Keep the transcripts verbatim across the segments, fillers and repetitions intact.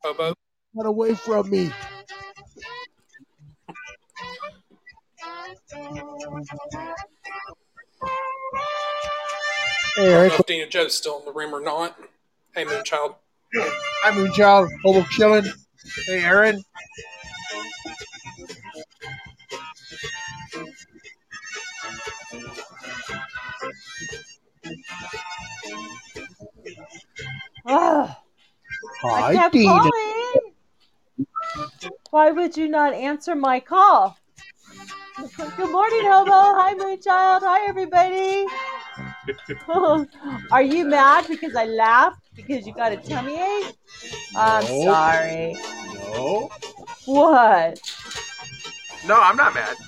Hobo. Get away from me. Hey, I don't Eric. know if Dina Joe's still in the room or not. Hey, Moonchild. Hi, Moonchild. Hobo chilling. Hey, Aaron. Oh, I Hi, kept Dina. calling. Why would you not answer my call? Good morning, Hobo. Hi, Moonchild. Hi, everybody. Are you mad because I laughed because you got a tummy ache? I'm No. sorry. No. What? No, I'm not mad.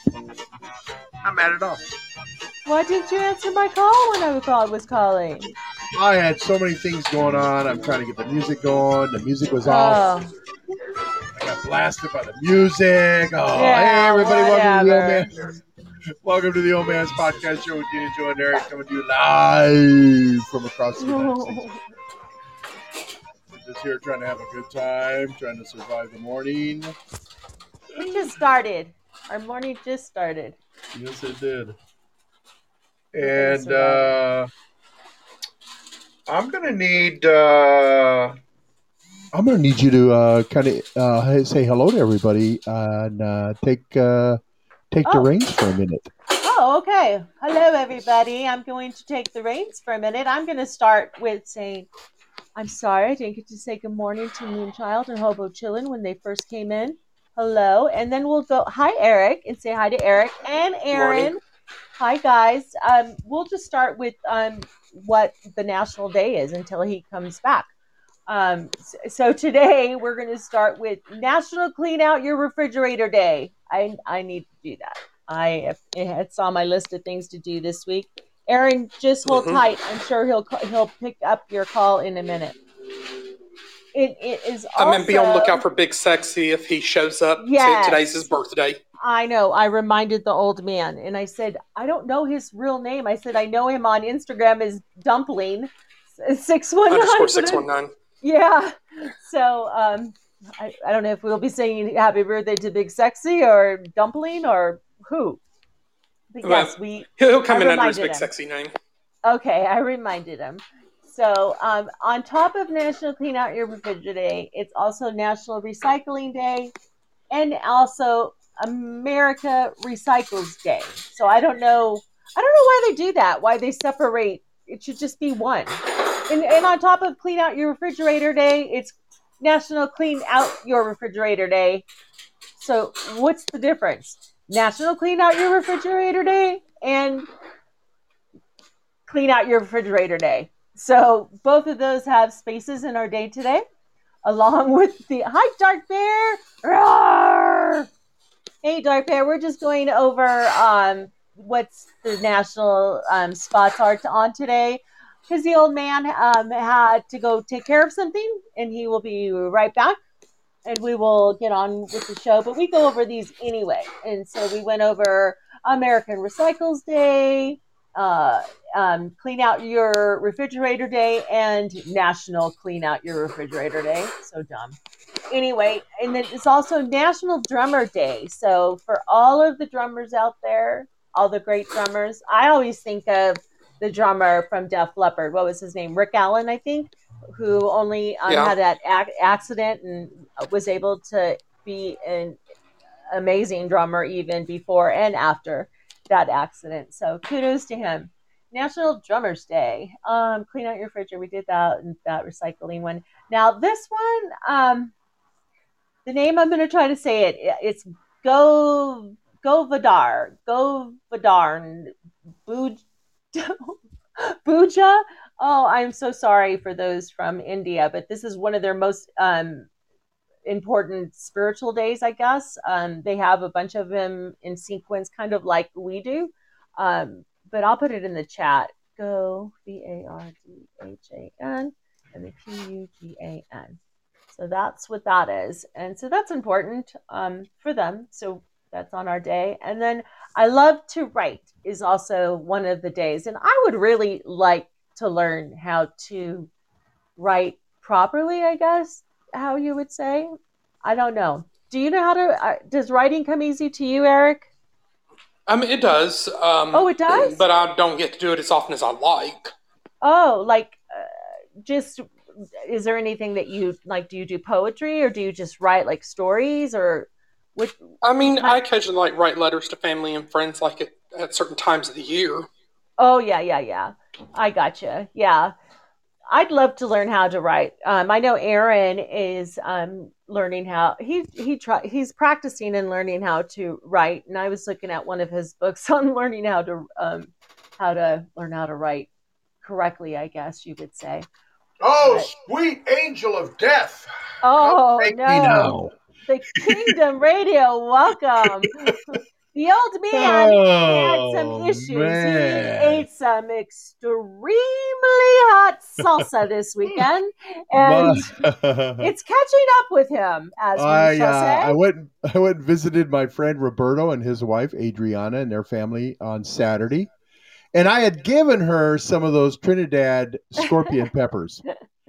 Not mad at all. Why didn't you answer my call when I was calling? I had so many things going on. I'm trying to get the music going. The music was off. Oh, I got blasted by the music. Oh, hey, yeah, everybody. Welcome to the Old whatever. Man. Welcome to the Old Man's Podcast Show with Dina, Joe, and Eric, coming to you live from across the United States. We're just here trying to have a good time, trying to survive the morning. It just started. Our morning just started. Yes, it did. We're gonna And survive uh, I'm gonna need. Uh, I'm gonna need you to uh, kind of uh, say hello to everybody and uh, take uh, take the Oh. reins for a minute. Oh, okay. Hello, everybody. I'm going to take the reins for a minute. I'm going to start with saying, I'm sorry I didn't get to say good morning to Moonchild and Hobo Chillin' when they first came in. Hello. And then we'll go, hi, Eric, and say hi to Eric and Aaron. Morning. Hi, guys. Um, we'll just start with um, what the national day is until he comes back. Um, so today we're going to start with National Clean Out Your Refrigerator Day. I, I need to do that. I it's on my list of things to do this week. Aaron, just hold Mhm. tight. I'm sure he'll he'll pick up your call in a minute. It, it is I mean, be on also lookout for Big Sexy if he shows up. T- yes. Today's his birthday. I know. I reminded the old man, and I said I don't know his real name. I said I know him on Instagram as Dumpling six one Underscore nine. six one nine. Yeah. So um, I, I don't know if we'll be singing happy birthday to Big Sexy or Dumpling or who. But Well, yes, we he'll, he'll I come in under his reminded Big him. Sexy name. Okay, I reminded him. So um, on top of National Clean Out Your Refrigerator Day, it's also National Recycling Day and also America Recycles Day. So I don't know I don't know why they do that, why they separate. It should just be one. And, and on top of Clean Out Your Refrigerator Day, it's National Clean Out Your Refrigerator Day. So what's the difference? National Clean Out Your Refrigerator Day and Clean Out Your Refrigerator Day. So both of those have spaces in our day today, along with the hi Dark Bear. Roar! Hey Dark Bear, we're just going over um, what's the national um, spots are to, on today. Because the old man um, had to go take care of something, and he will be right back. And we will get on with the show. But we go over these anyway. And so we went over American Recycles Day, uh, um, Clean Out Your Refrigerator Day, and National Clean Out Your Refrigerator Day. So dumb. Anyway, and then it's also National Drummer Day. So for all of the drummers out there, all the great drummers, I always think of the drummer from Def Leppard. What was his name? Rick Allen, I think, who only um, Yeah. had that ac- accident and was able to be an amazing drummer even before and after that accident. So kudos to him. National Drummers Day. Um, clean out your refrigerator. We did that and that recycling one. Now this one, um, the name I'm going to try to say it. It's Go Govardhan, Govardhan, Buj, Buja. Oh, I'm so sorry for those from India, but this is one of their most um, important spiritual days, I guess. Um, they have a bunch of them in sequence, kind of like we do. Um, but I'll put it in the chat. Go V A R D H A N and the P U G A N. So that's what that is. And so that's important um, for them. So that's on our day. And then I love to write is also one of the days. And I would really like to learn how to write properly, I guess. how you would say? I don't know. Do you know how to? Uh, does writing come easy to you, Eric? I mean, it does. Um, Oh, it does. But I don't get to do it as often as I like. Oh, like uh, just. Is there anything that you like? Do you do poetry, or do you just write like stories, or what? I mean, what I occasionally like write letters to family and friends, like at, at certain times of the year. Oh yeah, yeah, yeah. I gotcha. Yeah, I'd love to learn how to write. Um, I know Aaron is um, learning how he he try he's practicing and learning how to write. And I was looking at one of his books on learning how to um, how to learn how to write correctly. I guess you would say. Oh, But, sweet angel of death! oh Come take no, me now. the Kingdom Radio, welcome. The old man had some Oh issues. He man! ate some extremely hot salsa this weekend, and it's catching up with him, as we I shall uh, I say. went I went and visited my friend Roberto and his wife Adriana and their family on Saturday, and I had given her some of those Trinidad scorpion peppers,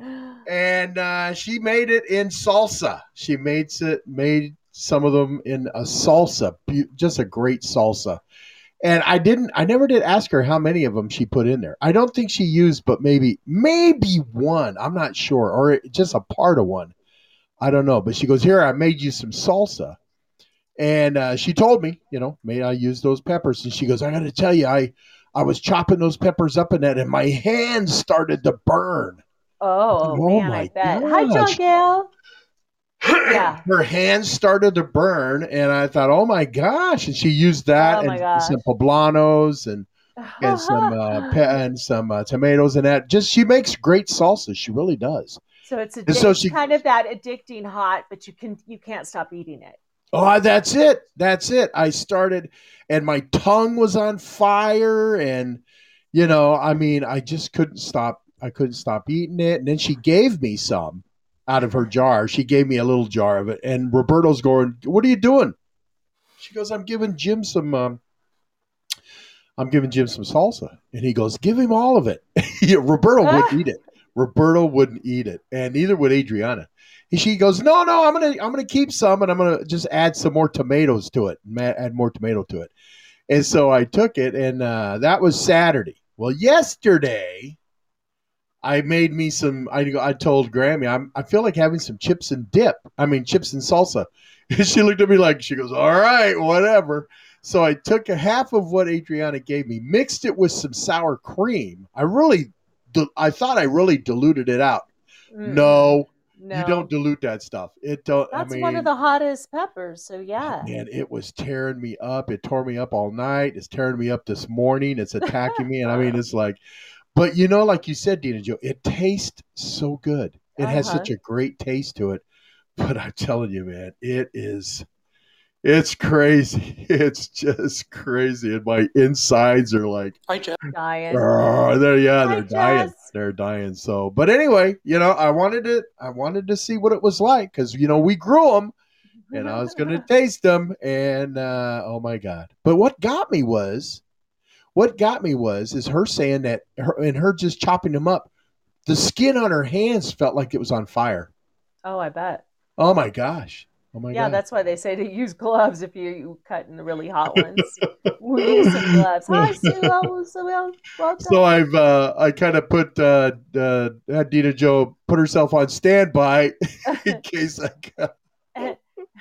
and uh, she made it in salsa. She made it made some of them in a salsa, just a great salsa. And I didn't, I never did ask her how many of them she put in there. I don't think she used, but maybe, maybe one. I'm not sure, or just a part of one. I don't know. But she goes, here, I made you some salsa. And uh, she told me, you know, may I use those peppers? And she goes, I got to tell you, I, I was chopping those peppers up in that, and my hands started to burn. Oh, oh man, my I bet. gosh. Hi, John Gale. Yeah. Her hands started to burn, and I thought, oh my gosh. And she used that Oh, my and gosh. some poblanos and and some uh, pe- and some uh, tomatoes and that. Just she makes great salsa. She really does. So it's, a, And so it's she, kind of that addicting hot, but you can you can't stop eating it. oh, that's it. That's it. I started, and my tongue was on fire, and you know, I mean, I just couldn't stop. I couldn't stop eating it. And then she gave me some out of her jar. She gave me a little jar of it, and Roberto's going, "What are you doing?" She goes, "I'm giving Jim some." Um, I'm giving Jim some salsa. And he goes, give him all of it. Roberto wouldn't eat it. Roberto wouldn't eat it. And neither would Adriana. And she goes, no, no, I'm going to, I'm going to keep some, and I'm going to just add some more tomatoes to it, add more tomato to it. And so I took it, and uh, that was Saturday. Well, yesterday I made me some, I, I told Grammy, I'm, I feel like having some chips and dip. I mean, chips and salsa. And she looked at me like, she goes, all right, whatever. So I took a half of what Adriana gave me, mixed it with some sour cream. I really, I thought I really diluted it out. Mm-mm. No, no, you don't dilute that stuff. It don't. That's I mean, one of the hottest peppers. So yeah, man, it was tearing me up. It tore me up all night. It's tearing me up this morning. It's attacking me, and I mean, it's like, but you know, like you said, Dina Jo, it tastes so good. It uh-huh. has such a great taste to it. But I'm telling you, man, it is. It's crazy. It's just crazy. And my insides are like Hi, Jess. Dying. Oh, they're yeah, Hi, they're dying. Jess. They're dying. So, but anyway, you know, I wanted to I wanted to see what it was like, because you know, we grew them and I was gonna taste them, and uh oh my God. But what got me was what got me was is her saying that her and her just chopping them up, the skin on her hands felt like it was on fire. Oh, I bet. Oh my gosh. Oh my yeah, God. That's why they say to use gloves if you cut in the really hot ones. We use some gloves. Hi, Sue. So welcome. So I've uh, I kind of put uh, uh, had Dina Jo put herself on standby in case I got. and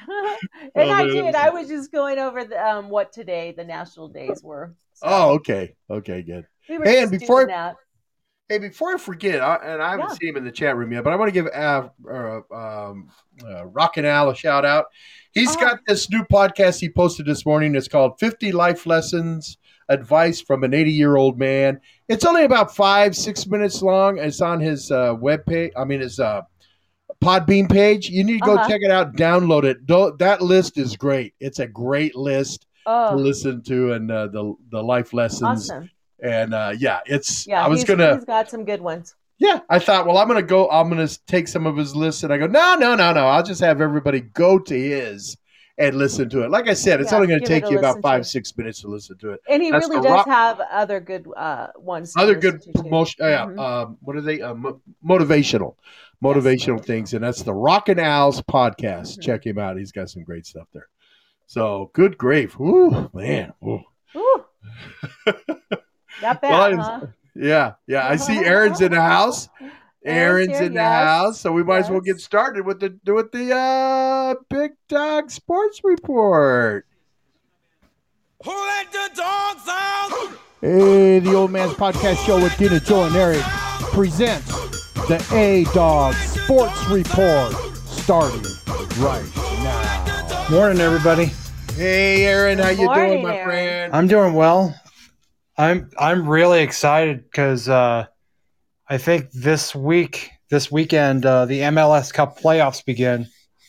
oh, I did. I was just going over the, um, what today the national days were. So. Oh, okay, okay, good. We were hey, just and before doing I, that. Hey, before I forget, I, and I haven't yeah. seen him in the chat room yet, but I want to give uh, uh, um, uh, Rockin' Al a shout out. He's uh-huh. got this new podcast he posted this morning. It's called fifty Life Lessons, Advice from an eighty-Year-Old Man. It's only about five, six minutes long. It's on his uh, webpage. I mean, his uh, Podbean page. You need to go uh-huh. check it out, download it. Don't, that list is great. It's a great list oh. to listen to, and uh, the, the life lessons. Awesome. And uh, yeah, it's. Yeah, I was he's, gonna. He's got some good ones. Yeah, I thought, well, I'm gonna go. I'm gonna take some of his lists, and I go, no, no, no, no. I'll just have everybody go to his, and listen to it. Like I said, it's Yeah, only going to give it take a you about listen five, to. six minutes to listen to it. And he That's really the does rock- have other good uh, ones. to Other listen good to, too. promotion, yeah. Mhm. Um, what are they? Uh, mo- motivational, motivational Yes. things, and that's the Rockin' Owls podcast. Mhm. Check him out; he's got some great stuff there. So, good grief, Woo, man. Woo. Ooh. Not bad, Well, huh? Yeah, yeah. I see Aaron's in the house. Aaron's Aaron's here, in the yes. house, so we might as well get Yes. started with the with the uh, Big Dog Sports Report. Who let the dogs out? Hey, the Old Man's Podcast Show with Dina, Joe, and Eric presents the A-Dog Sports Report, starting right now. Morning, everybody. Hey, Aaron, how you Morning, doing, my Aaron. friend? I'm doing well. I'm I'm really excited because uh, I think this week, this weekend, uh, the M L S Cup playoffs begin.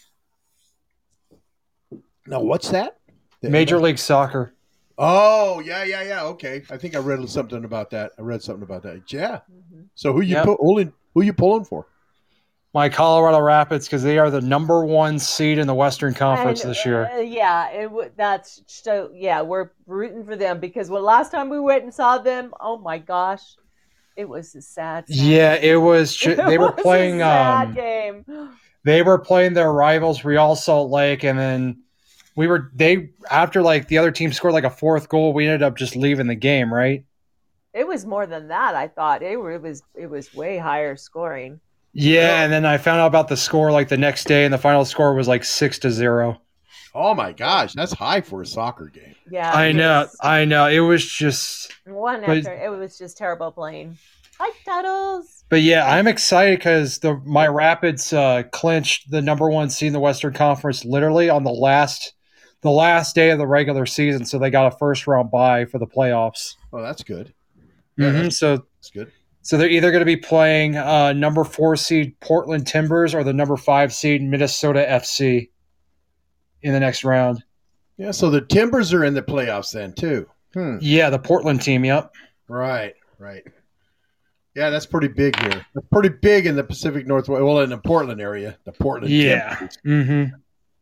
Now, what's that? The Major League Soccer. Oh, yeah, yeah, yeah. Okay, I think I read something about that. I read something about that. Yeah. Mhm. So, who you Yep. pu- pulling? Who you pulling for? My Colorado Rapids, because they are the number one seed in the Western Conference And, this year. uh, yeah, it w- that's so. Yeah, we're rooting for them because when last time we went and saw them, oh my gosh, it was a sad. sad Yeah, game. it was. Ch- they were It was a playing. sad Um, game. they were playing their rivals, Real Salt Lake, and then we were. They after like the other team scored like a fourth goal, we ended up just leaving the game. Right. It was more than that. I thought it, were, it was. It was way higher scoring. Yeah, and then I found out about the score like the next day, and the final score was like six to zero. Oh my gosh, that's high for a soccer game. Yeah, I it know, was I know. It was just, one but- after. It was just terrible playing. Hi, Tuddles. but yeah, I'm excited because the my Rapids uh, clinched the number one seed in the Western Conference literally on the last, the last day of the regular season. So they got a first round bye for the playoffs. Oh, that's good. Yeah, hmm that's, So, that's good. so they're either going to be playing uh, number four seed Portland Timbers or the number five seed Minnesota F C in the next round. Yeah, so the Timbers are in the playoffs then too. Hmm. Yeah, the Portland team. Yep. Right, right. Yeah, that's pretty big here. That's pretty big in the Pacific Northwest. Well, in the Portland area, the Portland. Yeah. Timbers. Mm-hmm.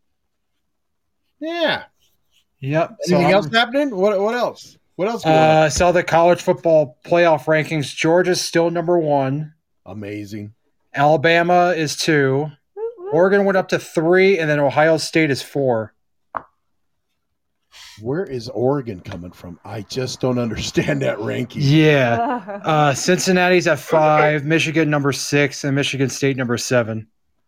Yeah. Yep. So Anything I'm- else happening? What What else? What else? Going on? Uh, I saw the college football playoff rankings. Georgia's still number one. Amazing. Alabama is two. Woo, woo. Oregon went up to three, and then Ohio State is four. Where is Oregon coming from? I just don't understand that ranking. Yeah. Uh, Cincinnati's at five. Michigan number six, and Michigan State number seven.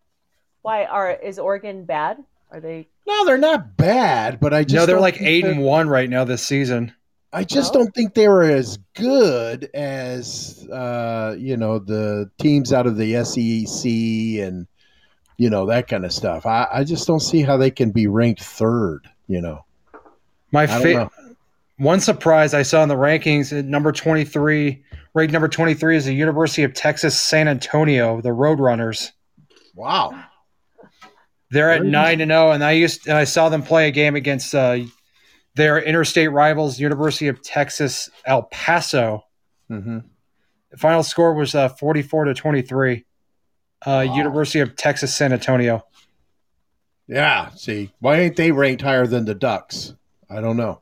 Why are is Oregon bad? Are they? No, they're not bad, but I just No, they're don't like think eight they're- and one right now this season. I just No? don't think they were as good as uh, you know the teams out of the S E C and you know that kind of stuff. I, I just don't see how they can be ranked third. You know, My I don't fa- know. one surprise I saw in the rankings at number twenty-three, ranked number twenty-three is the University of Texas San Antonio, the Roadrunners. Wow. They're at Very nine and zero, and I used and I saw them play a game against uh, their interstate rivals, University of Texas El Paso. Mm-hmm. The final score was uh, forty-four to twenty-three. Uh, Wow. University of Texas San Antonio. Yeah. See, why ain't they ranked higher than the Ducks? I don't know.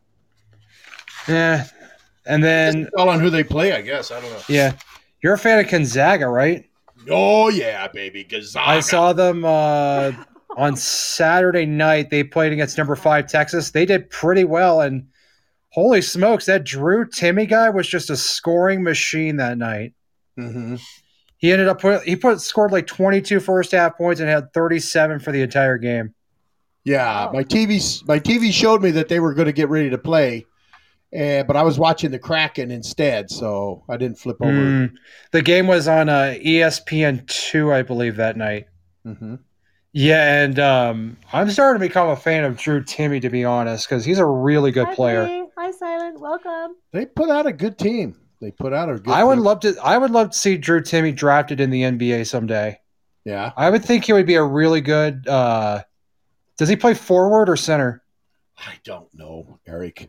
Yeah, and then All on who they play, I guess. I don't know. yeah, you're a fan of Gonzaga, right? Oh yeah, baby, Gonzaga. I saw them uh, on Saturday night. They played against number five Texas. They did pretty well, and holy smokes, that Drew Timmy guy was just a scoring machine that night. Mm-hmm. He ended up put he put scored like twenty-two first half points and had thirty-seven for the entire game. Yeah, Oh. my T V my T V showed me that they were going to get ready to play, and but I was watching the Kraken instead, so I didn't flip over. Mm. The game was on uh, E S P N two, I believe, that night. Mm-hmm. Yeah, and um, I'm starting to become a fan of Drew Timmy, to be honest, because he's a really good Hi, player. Bree. Hi, Silent. Welcome. They put out a good team. They put out a good. I would team. love to. I would love to see Drew Timmy drafted in the N B A someday. Yeah, I would think he would be a really good. Uh, does he play forward or center? I don't know, Eric.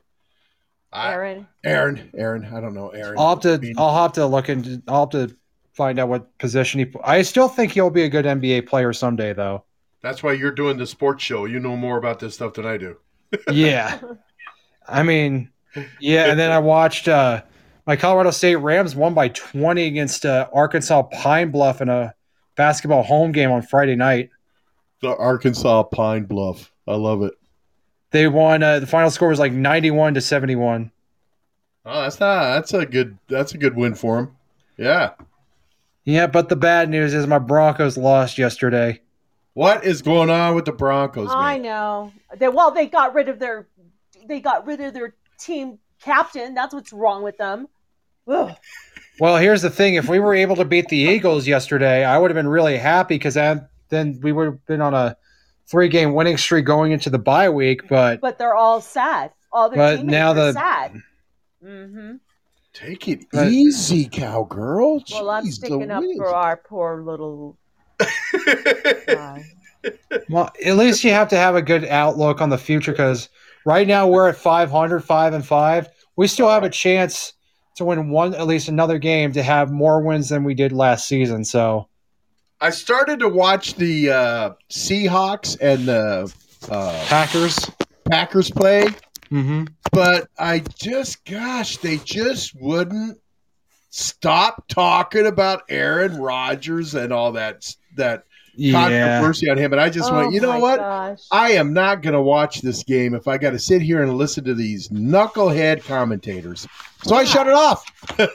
I, Aaron. Aaron, Aaron. I don't know, Aaron. I'll have to. I mean, I'll have to look into. I'll have to find out what position he. I still think he'll be a good N B A player someday, though. That's why you're doing the sports show. You know more about this stuff than I do. Yeah. I mean, yeah, and then I watched uh, my Colorado State Rams won by twenty against uh, Arkansas Pine Bluff in a basketball home game on Friday night. The Arkansas Pine Bluff. I love it. They won. Uh, the final score was like ninety-one to seventy-one. Oh, that's not. That's a good. That's a good win for him. Yeah. Yeah, but the bad news is my Broncos lost yesterday. What is going on with the Broncos? I Man? know. They, well, they got rid of their they got rid of their team captain. That's what's wrong with them. Ugh. Well, here's the thing. If we were able to beat the Eagles yesterday, I would have been really happy because then we would have been on a three-game winning streak going into the bye week. But But they're all sad. All their But teammates now are the- sad. Mm-hmm. Take it But- easy, cowgirl. Well, I'm Jeez sticking up Louise. for our poor little guy. well, at least you have to have a good outlook on the future because right now we're at five hundred, five and five. We still have a chance to win one, at least another game, to have more wins than we did last season. So I started to watch the uh, Seahawks and the uh, Packers. Packers play, Mm-hmm. but I just, gosh, they just wouldn't stop talking about Aaron Rodgers and all that that Yeah. controversy on him. And I just Oh went, you know my what? gosh. I am not going to watch this game if I got to sit here and listen to these knucklehead commentators. So I Yeah. shut it off.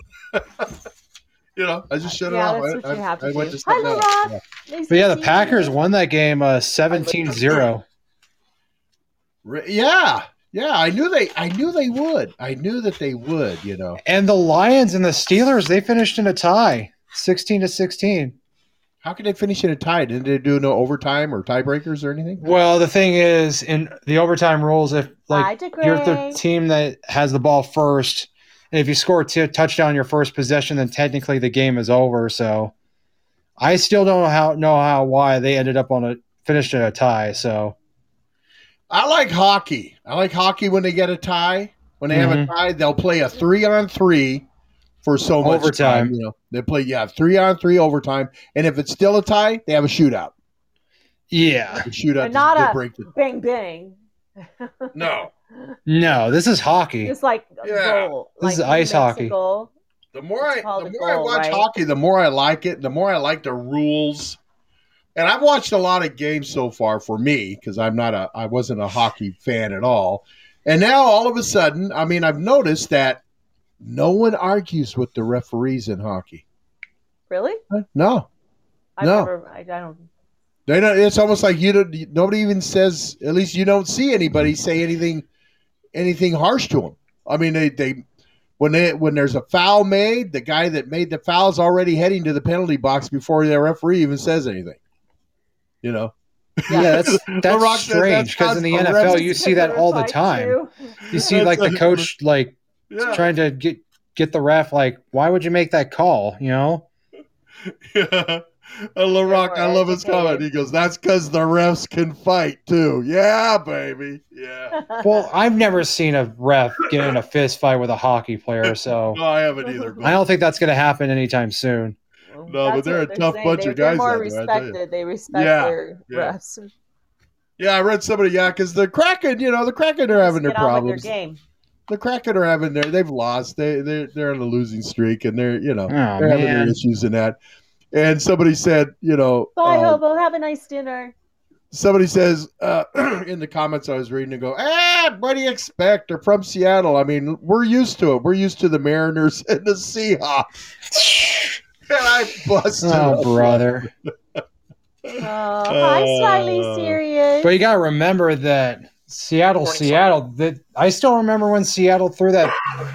you know, I just shut Yeah, it off. that's what I, you I- have to I went do. to Hi, something else. Laura. Yeah. Nice But yeah, to the see Packers you. won that game uh, seventeen zero. Re- Yeah, yeah. I knew they. I knew they would. I knew that they would. You know. And the Lions and the Steelers, they finished in a tie, sixteen to sixteen. How could they finish in a tie? Didn't they do no overtime or tiebreakers or anything? Well, the thing is, in the overtime rules, if like Hi, you're the DeGray. team that has the ball first, and if you score a t- touchdown your first possession, then technically the game is over. So I still don't know how know how why they ended up on a finished in a tie. So I like hockey. I like hockey when they get a tie. When they have a Mhm. tie, they'll play a three on three for so much Overtime. time. You know, they play yeah three on three overtime, and if it's still a tie, they have a shootout. yeah, A shootout But not to, to a break the bang bang. no. no, this is hockey. It's like a Yeah. goal. This is like ice who makes a hockey. goal. The more I It's called the a more I goal, watch right? hockey, the more I like it. The more I like the rules. And I've watched a lot of games so far for me because I'm not a I wasn't a hockey fan at all. And now all of a sudden, I mean, I've noticed that no one argues with the referees in hockey. Really? No, I've No. never. I, I don't. they don't. It's almost like you don't. Nobody even says. At least you don't see anybody say anything, anything harsh to them. I mean, they they when they when there's a foul made, the guy that made the foul is already heading to the penalty box before the referee even says anything. You know. Yeah, that's The that's Rock said strange because in the that's N a F L ref- you see that all the time. You see like the coach like Yeah. trying to get get the ref like, why would you make that call? You know? Yeah. And LaRock, I love his comment. He goes, "That's because the refs can fight too." Yeah, baby. Yeah. Well, I've never seen a ref get in a fist fight with a hockey player, so No, I haven't either. I don't think that's going to happen anytime soon. No, but they're a tough bunch they're, of they're guys more out there, I tell you. respected. They respect Yeah, their yeah. refs. Yeah, I read somebody. Yeah, because the Kraken, you know, the Kraken are having their Get on with problems. their game. The Kraken are having their. They've lost. They they they're on a losing streak, and they're you know Oh, they're having their man. issues in that. And somebody said, you know, Bye, uh, hobo. Have a nice dinner. somebody says uh, in the comments I was reading and go, ah, what do you expect? They're from Seattle. I mean, we're used to it. We're used to the Mariners and the Seahawks. And I busted. Oh, up. brother. Oh, hi, Smiley Uh, Serious. But you got to remember that Seattle, Morning, Seattle, that I still remember when Seattle threw that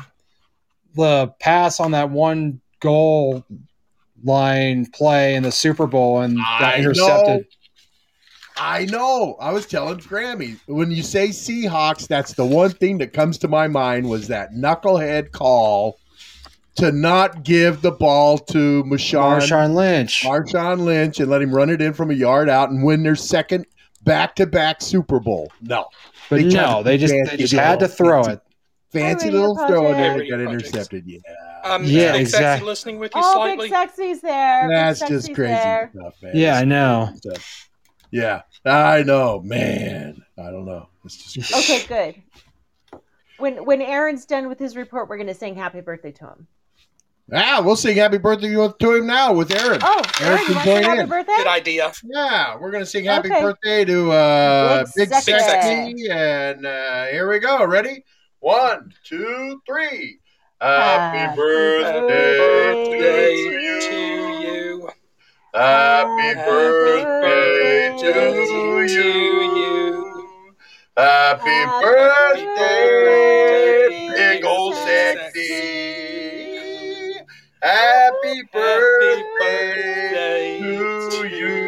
the pass on that one goal line play in the Super Bowl and got I intercepted. know. I know. I was telling Grammy, when you say Seahawks, that's the one thing that comes to my mind was that knucklehead call to not give the ball to Marshawn, Marshawn Lynch. Marshawn Lynch and let him run it in from a yard out and win their second back-to-back Super Bowl. No. But They tried no, to they just fancy they just had to little throw fancy- it. Fancy Radio little throw in there Project. that got Radio Projects. intercepted. Yeah. Um, Yeah, Big exact- Sexy listening with you Oh, slightly. Big Sexy's there. Big That's Sexy's just crazy there. stuff, man. Yeah, I know. Stuff. Yeah, I know, man. I don't know. It's just Okay, good. When when Aaron's done with his report, we're gonna sing happy birthday to him. ah. We'll sing happy birthday to him now with Aaron. Oh, Aaron Aaron, you can want to sing join happy in. birthday? Good idea. Yeah, we're gonna sing happy Okay. birthday to uh, Big Big Sexy. Sexy, and uh, here we go. Ready? One, two, three. Happy Happy birthday birthday to to you. you. Happy Happy birthday to birthday to you. you. Happy Happy birthday, birthday, big old Sexy. sexy. Happy birthday to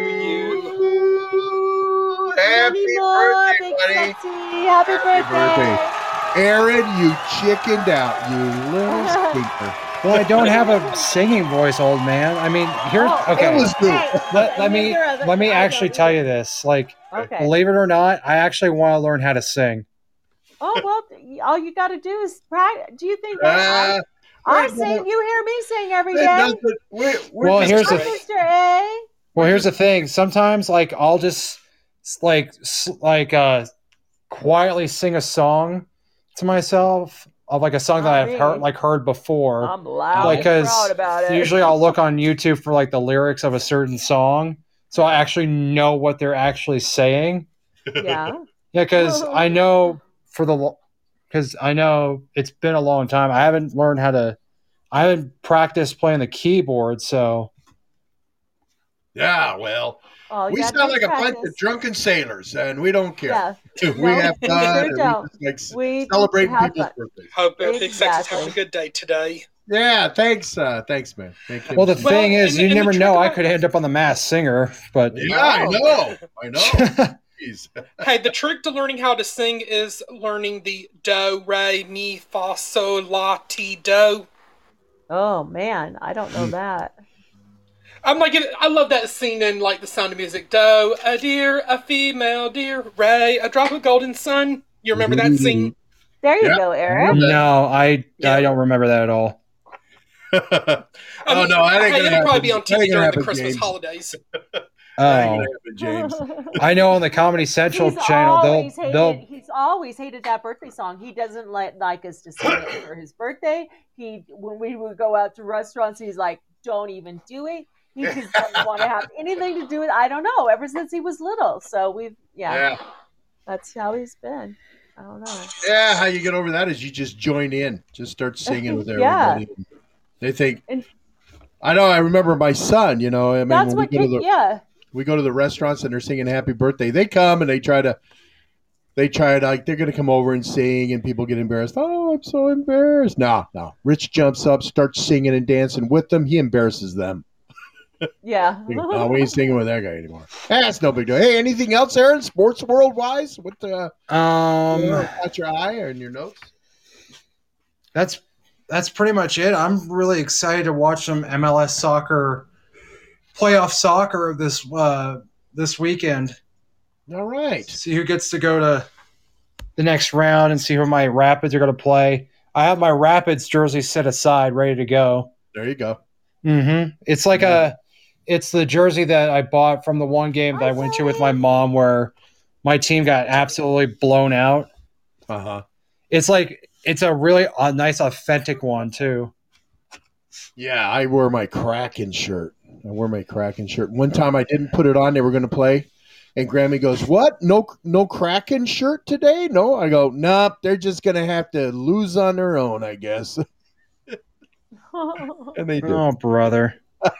you. Happy Many more, birthday, Big buddy. Sexy. Happy, Happy birthday. Aaron, you chickened out, you little stinker. Well, I don't have a singing voice, old man. I mean, here. Oh, Okay, It was good. Hey, let, let me neither of us- let me I actually don't tell either. you this. Like, Okay. believe it or not, I actually want to learn how to sing. Oh well, all you got to do is practice. Do you think that Uh, I, I wait, sing? no, You hear me sing every it day. doesn't- we're, we're Well, just here's Hi, the- trying- Mister A. Well, here's the thing. Sometimes, like, I'll just like s- like uh quietly sing a song to myself of like a song that Not I've me. heard like heard before. I'm loud Like, and 'cause proud about it. Usually, I'll look on YouTube for like the lyrics of a certain song, so I actually know what they're actually saying. yeah. Yeah, because I know for the because I know it's been a long time. I haven't learned how to. I haven't practiced playing the keyboard, so Yeah, well, All you we gotta sound do like is a bunch practice. of drunken sailors, and we don't care. Yeah. we No, have we fun. sure and don't. We just like We celebrating have people's fun. birthdays. Hope uh, Big Sexy's Exactly. having a good day today. Yeah, thanks, uh, thanks, man. Thank you. well, the Well, thing is, and- you and the never trick know. I about- could end up on the Masked Singer, but yeah, I Oh. know, I know. Jeez. Hey, the trick to learning how to sing is learning the do, re, mi, fa, sol, la, ti, do. Oh man, I don't Mm. know that. I'm like, I love that scene in like The Sound of Music. Do, a deer, a female deer, re, a drop of golden sun. You remember that scene? There you Yeah. go, Eric. no, I Yeah. I don't remember that at all. oh I mean, no, that ain't hey, gonna it'll happen. probably be on T That V ain't gonna during the happen, Christmas James. holidays. That ain't Oh, gonna happen, James. I know on the Comedy Central He's channel they'll always hated. they'll He's always hated that birthday song. He doesn't let, like us to sing it for his birthday. He when we would go out to restaurants, he's like, "Don't even do it." He just doesn't want to have anything to do with. I don't know. Ever since he was little, so we've yeah, Yeah, that's how he's been. I don't know. yeah. How you get over that is you just join in, just start singing with Yeah. everybody. They think. And- I know. I remember my son. You know, I mean, That's when we what. go to Kid, the yeah. we go to the restaurants and they're singing happy birthday, they come and they try to they try to like they're gonna come over and sing and people get embarrassed. Oh, I'm so embarrassed. No, no. Rich jumps up, starts singing and dancing with them, he embarrasses them. Yeah. No, we ain't singing with that guy anymore. That's no big deal. Hey, anything else, Aaron? Sports world wise? What the um got your eye or in your notes? that's that's pretty much it. I'm really excited to watch some M L S soccer playoff soccer this uh this weekend. All right. See who gets to go to the next round and see who my Rapids are going to play. I have my Rapids jersey set aside, ready to go. There you go. Mm-hmm. It's like a, it's the jersey that I bought from the one game that I went to with my mom where my team got absolutely blown out. Uh-huh. It's like it's a really a nice, authentic one too. Yeah, I wore my Kraken shirt. I wore my Kraken shirt. One time I didn't put it on. They were going to play. And Grammy goes, what? No no Kraken shirt today? No? I go, nope. They're just going to have to lose on their own, I guess. And they did. Oh, brother.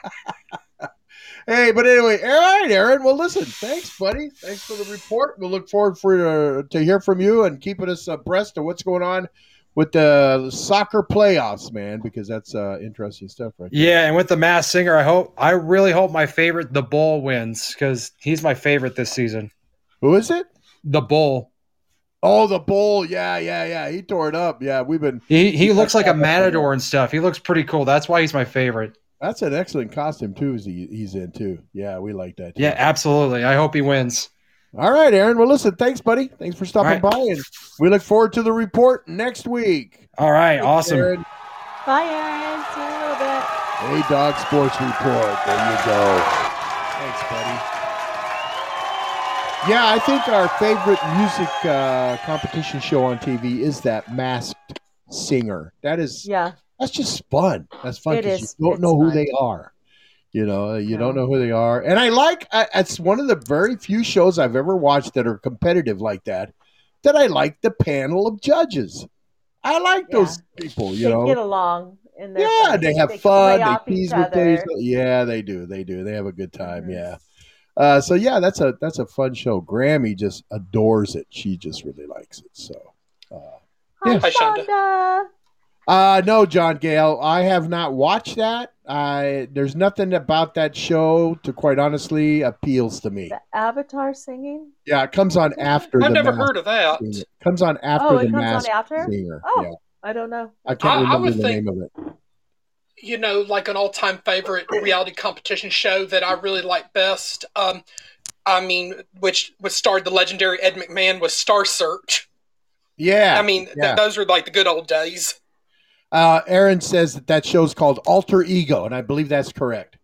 Hey, but anyway, all right, Aaron. Well, listen, thanks, buddy. Thanks for the report. We'll look forward for uh, to hear from you and keeping us abreast of what's going on with the soccer playoffs, man, because that's uh, interesting stuff, right? there. Yeah, and with the Masked Singer, I hope I really hope my favorite, the Bull, wins because he's my favorite this season. Who is it? The Bull. Oh, the bull. Yeah, yeah, yeah. He tore it up. Yeah, we've been. He he looks like a matador and stuff. He looks pretty cool. That's why he's my favorite. That's an excellent costume too. He, he's in too. Yeah, we like that. Too. Yeah, absolutely. I hope he wins. All right, Aaron. Well, listen. Thanks, buddy. Thanks for stopping All by, and we look forward to the report next week. All right, Thanks, awesome. Aaron. Bye, Aaron. See you in a little bit. Hey, Dog Sports Report. There you go. Thanks, buddy. Yeah, I think our favorite music uh, competition show on T V is that Masked Singer. That is, Yeah, that's just fun. That's fun it because you is. don't It's know who fun. they are. You know, you don't No. know who they are. And I like, I, it's one of the very few shows I've ever watched that are competitive like that, that I like the panel of judges. I like Yeah. those people, you They know. get along and they're Yeah, funny. they have They fun. play They off each tease with things. other. Yeah, they do. They do. They have a good time. Mhm. Yeah. Uh, so yeah, that's a that's a fun show. Grammy just adores it. She just really likes it. So, uh, Hi, yeah. Hi, Shonda. Shonda. Uh, no, John Gale, I have not watched that. I there's nothing about that show, to quite honestly, appeals to me. The Avatar singing. Yeah, it comes on after I've the never Masked heard of that. Singer. It comes on after Oh, the it comes on Masked after? Singer. Oh, Yeah, I don't know. I can't I- I remember would the think- name of it. You know, like an all-time favorite reality competition show that I really like best. Um, I mean, which which starred the legendary Ed McMahon, was Star Search. Yeah, I mean, th- yeah. those were like the good old days. Uh, Aaron says that that show's called Alter Ego, and I believe that's correct.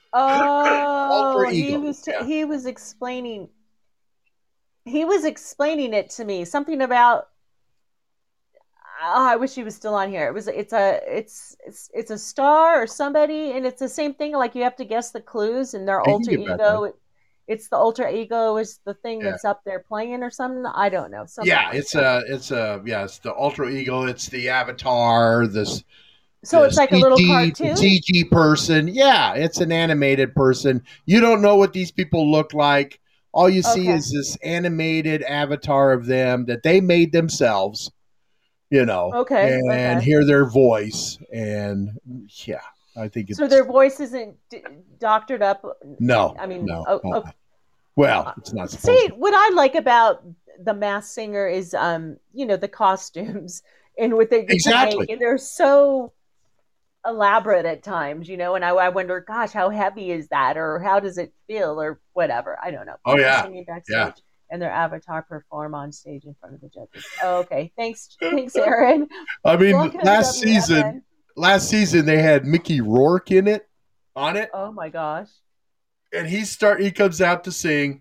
Oh, Alter he ego, was yeah. he was explaining he was explaining it to me. Something about oh, I wish he was still on here. It was it's a it's it's it's a star or somebody, and it's the same thing. Like you have to guess the clues, and their I can alter get back ego. It, it's the alter ego is the thing Yeah. that's up there playing or something. I don't know. Something Yeah, like it's that. a, it's a, yeah, it's the Alter Ego. It's the Avatar. This. So the it's like a little C G cartoon. C G person. Yeah, it's an animated person. You don't know what these people look like. All you see Okay. is this animated avatar of them that they made themselves, you know, Okay, and okay. hear their voice. And yeah, I think it's So their voice isn't d- doctored up. no, I mean, no. oh, uh-uh. oh, Well, it's not supposed see, to. what I like about the Masked Singer is, um, you know, the costumes and what they get Exactly. to make, and they're so elaborate at times, you know. And I, I wonder, gosh, how heavy is that, or how does it feel, or whatever. I don't know. Oh, People yeah. singing backstage, Yeah. and their avatar perform on stage in front of the judges. Oh, okay, thanks, thanks, Aaron. I mean, Welcome to last W F N. season, last season they had Mickey Rourke in it, on it. Oh my gosh. And he start he comes out to sing,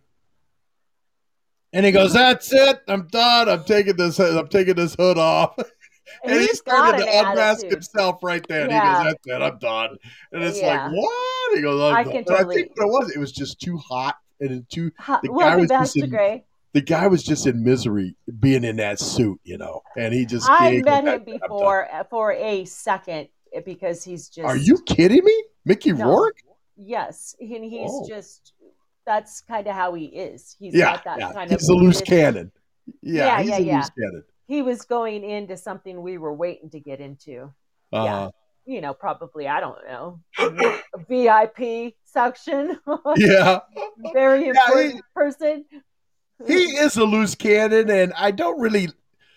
and he goes, "That's it, I'm done. I'm taking this. I'm taking this hood off." And he He's got started to an unmask attitude. himself right then. Yeah. He goes, "That's it, I'm done." And it's Yeah. like, what? He goes, "I'm I done." can And I totally- think what it was, it was just too hot and too. Ha- The guy Welcome was back just to in, Gray. the guy was just in misery being in that suit, you know. And he just. I he goes, met him "That's it, I'm done." before uh, for a second uh, because he's just. Are you kidding me, Mickey No. Rourke? Yes, and he's Oh. just. That's kind of how he is. He's Yeah, got that yeah. kind of. He's a loose this- cannon. Yeah, Yeah, he's yeah, a yeah. loose cannon. He was going into something we were waiting to get into. Uh, Yeah. You know, probably I don't know, a V I P section. yeah. Very Yeah, important he- person. He is a loose cannon, and I don't really.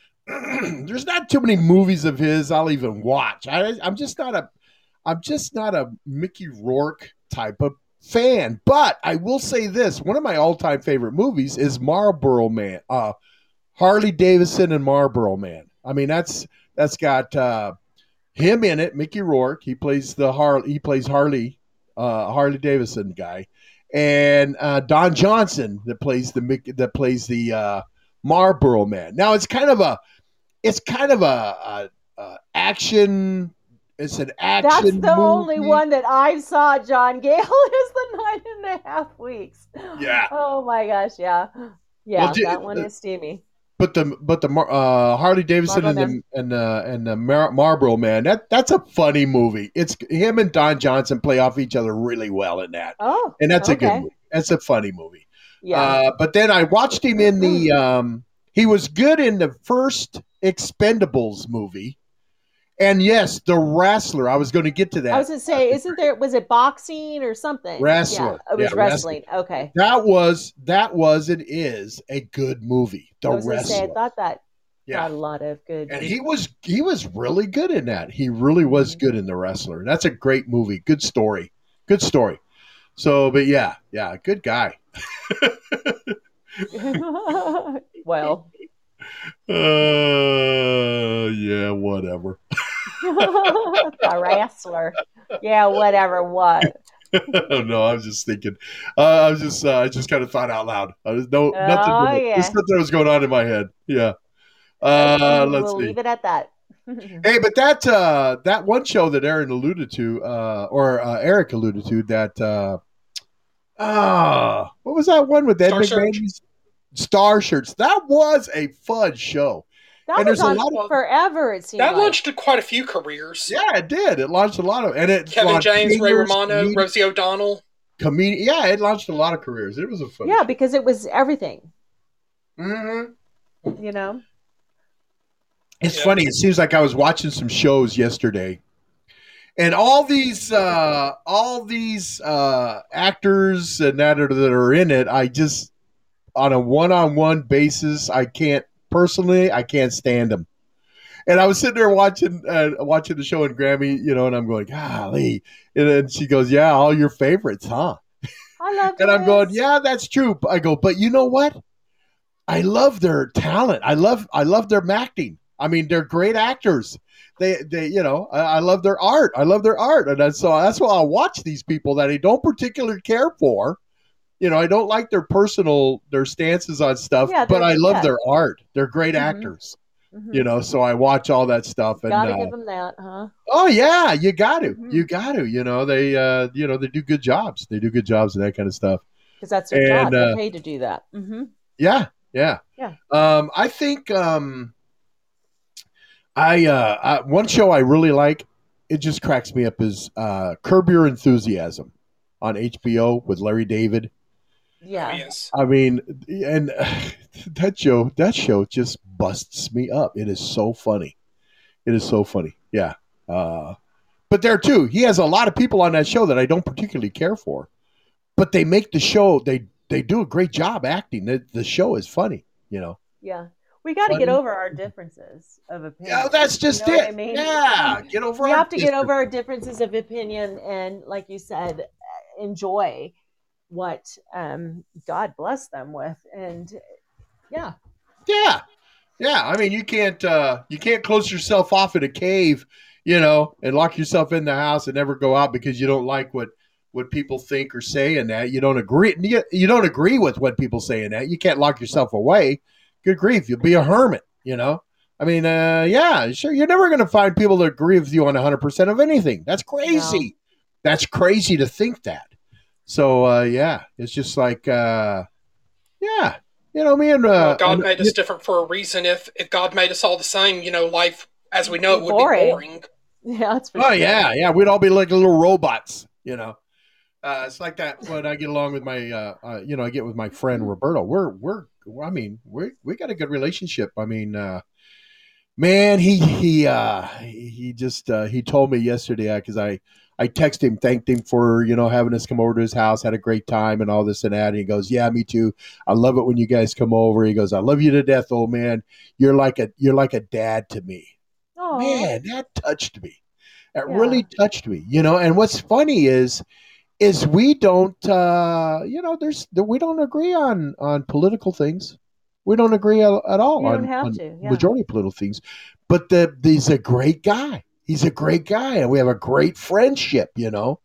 There's not too many movies of his I'll even watch. I, I'm just not a. I'm just not a Mickey Rourke type of fan. But I will say this: one of my all-time favorite movies is Marlboro Man. Uh, Harley Davidson and Marlboro Man. I mean, that's that's got uh, him in it. Mickey Rourke. He plays the Har. He plays Harley, uh, Harley Davidson guy. And uh, Don Johnson that plays the Mick- that plays the uh, Marlboro Man. Now it's kind of a, it's kind of a, a, a action. It's an action. That's the only movie. one that I saw. John Gale is the nine and a half weeks. Yeah. Oh my gosh. Yeah. Yeah. Well, do- that one uh, is steamy. But the but the Mar- uh, Harley Davidson Marlboro and the and the and the Mar- Marlboro Man. That that's a funny movie. It's him and Don Johnson play off each other really well in that, Oh. and that's a good okay. movie. That's a funny movie. Yeah. Uh, but then I watched him in the. Um, he was good in the first Expendables movie, and yes, the Wrestler. I was going to get to that. I was gonna say, isn't there? Was it boxing or something? Wrestler. Yeah, it was Yeah, wrestling. Okay. that was that was and is a good movie. The I was gonna say, I Wrestler. thought that Yeah. got a lot of good. And he was he was really good in that. He really was good in The Wrestler. That's a great movie. Good story. Good story. So, but yeah, yeah, good guy. well, Uh, yeah, whatever. the wrestler. Yeah, whatever. What? Oh, no, I was just thinking. Uh, I was just, uh, I just kind of thought out loud. I was no nothing. Oh, Really, yeah. just something was going on in my head. Yeah. Uh, let's we'll see. leave it at that. Hey, but that uh, that one show that Aaron alluded to, uh, or uh, Eric alluded to, that uh, ah, what was that one with Ed Star Search. McMahon? Star Shirts. That was a fun show. That And was there's a on lot of- forever, it seemed That like. launched quite a few careers. Yeah, it did. It launched a lot of, and it Kevin launched James, Ray singers, Romano, comedi- Rosie O'Donnell. comedi- Yeah, it launched a lot of careers. It was a fun. Yeah, because it was everything, Mm-hmm. you know? It's Yeah. funny. It seems like I was watching some shows yesterday, and all these, uh, all these uh, actors and that are, that are in it, I just, on a one-on-one basis, I can't personally, I can't stand them. And I was sitting there watching, uh, watching the show, and Grammy, you know, and I'm going, golly, and then she goes, "Yeah, all your favorites, huh?" I love And I'm going, this. "Yeah, that's true." I go, "But you know what? I love their talent. I love, I love their acting. I mean, they're great actors. They, they, you know, I, I love their art. I love their art, and that's, so that's why I watch these people that I don't particularly care for. You know, I don't like their personal, their stances on stuff, Yeah, but they're- I love yeah. their art. They're great Mhm. actors. Mhm. You know, so I watch all that stuff, and Gotta uh, give them that, huh? oh yeah, you got to, Mhm. you got to. You know, they, uh, you know, they do good jobs. They do good jobs and that kind of stuff. Because that's their And, job. They're uh, paid to do that. Mm-hmm. Yeah, yeah, Yeah. Um, I think um, I, uh, I one show I really like. It just cracks me up is uh, Curb Your Enthusiasm on H B O with Larry David. Yeah. Oh, yes. I mean, and that show, that show just busts me up. It is so funny. It is so funny. Yeah. Uh, but there too, he has a lot of people on that show that I don't particularly care for, but they make the show. They they do a great job acting. The, the show is funny. You know. Yeah. We got to Funny. get over our differences of opinion. Yeah, that's just you know it. What I mean? Yeah, get over. We our have to get history. over our differences of opinion and, like you said, enjoy what um, God bless them with. And yeah. Yeah, yeah. I mean, you can't uh, you can't close yourself off in a cave, you know, and lock yourself in the house and never go out because you don't like what what people think or say in that. You don't agree. You, you don't agree with what people say in that. You can't lock yourself away. Good grief, you'll be a hermit. You know. I mean, uh, yeah, sure. You're never going to find people that agree with you on one hundred percent of anything. That's crazy. No. That's crazy to think that. So, uh, yeah, it's just like, uh, yeah, you know, me and uh, Well, God and- made us different for a reason. If if God made us all the same, you know, life as we know it would Boring. be boring. Yeah, that's for Oh sure. yeah, yeah. We'd all be like little robots, you know. Uh, it's like that when I get along with my, uh, uh, you know, I get with my friend Roberto. We're, we're, I mean, we we got a good relationship. I mean, uh, man, he he uh, he just uh, he told me yesterday because I I texted him, thanked him for you know having us come over to his house, had a great time and all this and that. And he goes, "Yeah, me too. I love it when you guys come over." He goes, "I love you to death, old man. You're like a you're like a dad to me." Aw. Man, that touched me. That Yeah. really touched me. You know, and what's funny is is we don't uh you know, there's we don't agree on on political things. We don't agree at, at all You on, don't have on to, yeah. majority of political things. But the he's a great guy. He's a great guy and we have a great friendship, you know.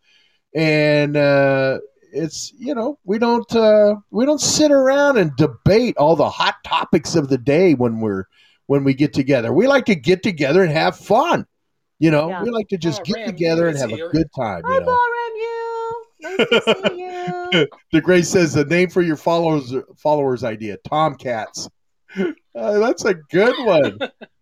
And uh it's you know, we don't uh we don't sit around and debate all the hot topics of the day when we're when we get together. We like to get together and have fun. You know, Yeah. we like to just Oh, get Ram, together and he's have a here. good time. Hi, You know, Ballroom You. Nice to see you. the Grace says the name for your followers followers idea, Tomcats. Uh, that's a good one.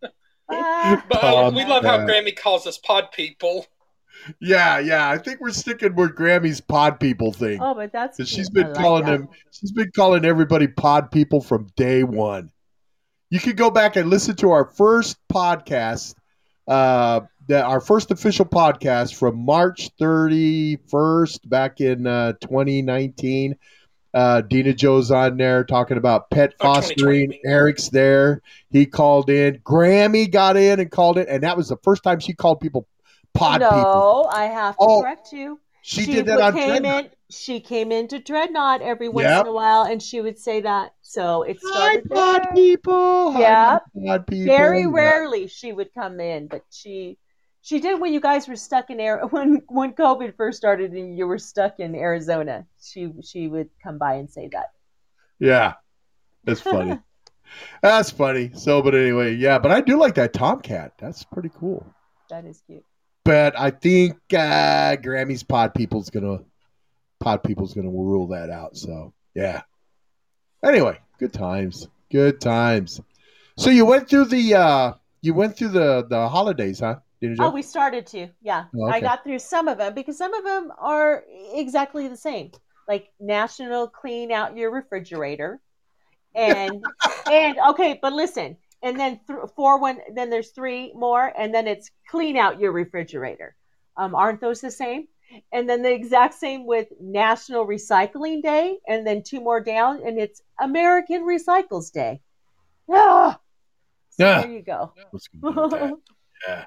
Ah. But uh, Um, we love how uh, Grammy calls us pod people. Yeah, yeah. I think we're sticking with Grammy's pod people thing. Oh, but that's 'Cause cute. she's I been like calling that. them. She's been calling everybody pod people from day one. You could go back and listen to our first podcast, uh, that our first official podcast from March thirty-first back in uh, twenty nineteen. Uh, Dina Joe's on there talking about pet Oh, twenty fostering. twenty. Eric's there. He called in. Grammy got in and called in, and that was the first time she called people pod no, people. I have to Oh, correct you. She, did that would- on came Dreadnought. in. She came into Dreadnought every once Yep. in a while, and she would say that. So it Hi, started pod there. people. Hi, Yep. pod people. Very Yeah. rarely she would come in, but she She did when you guys were stuck in air when when COVID first started and you were stuck in Arizona. She she would come by and say that. Yeah, that's funny. That's funny. So, but anyway, yeah. But I do like that Tomcat. That's pretty cool. That is cute. But I think uh, Grammy's Pod People's gonna Pod People's gonna rule that out. So yeah. Anyway, good times. Good times. So you went through the uh, you went through the the holidays, huh? Didn't you? Oh, we started to. Yeah. Oh, okay. I got through some of them because some of them are exactly the same. Like National Clean Out Your Refrigerator. And and okay, but listen. And then th- four one then there's three more and then it's Clean Out Your Refrigerator. Um aren't those the same? And then the exact same with National Recycling Day and then two more down and it's American Recycles Day. Ah! So Yeah. there you go. What's going on with that? Yeah.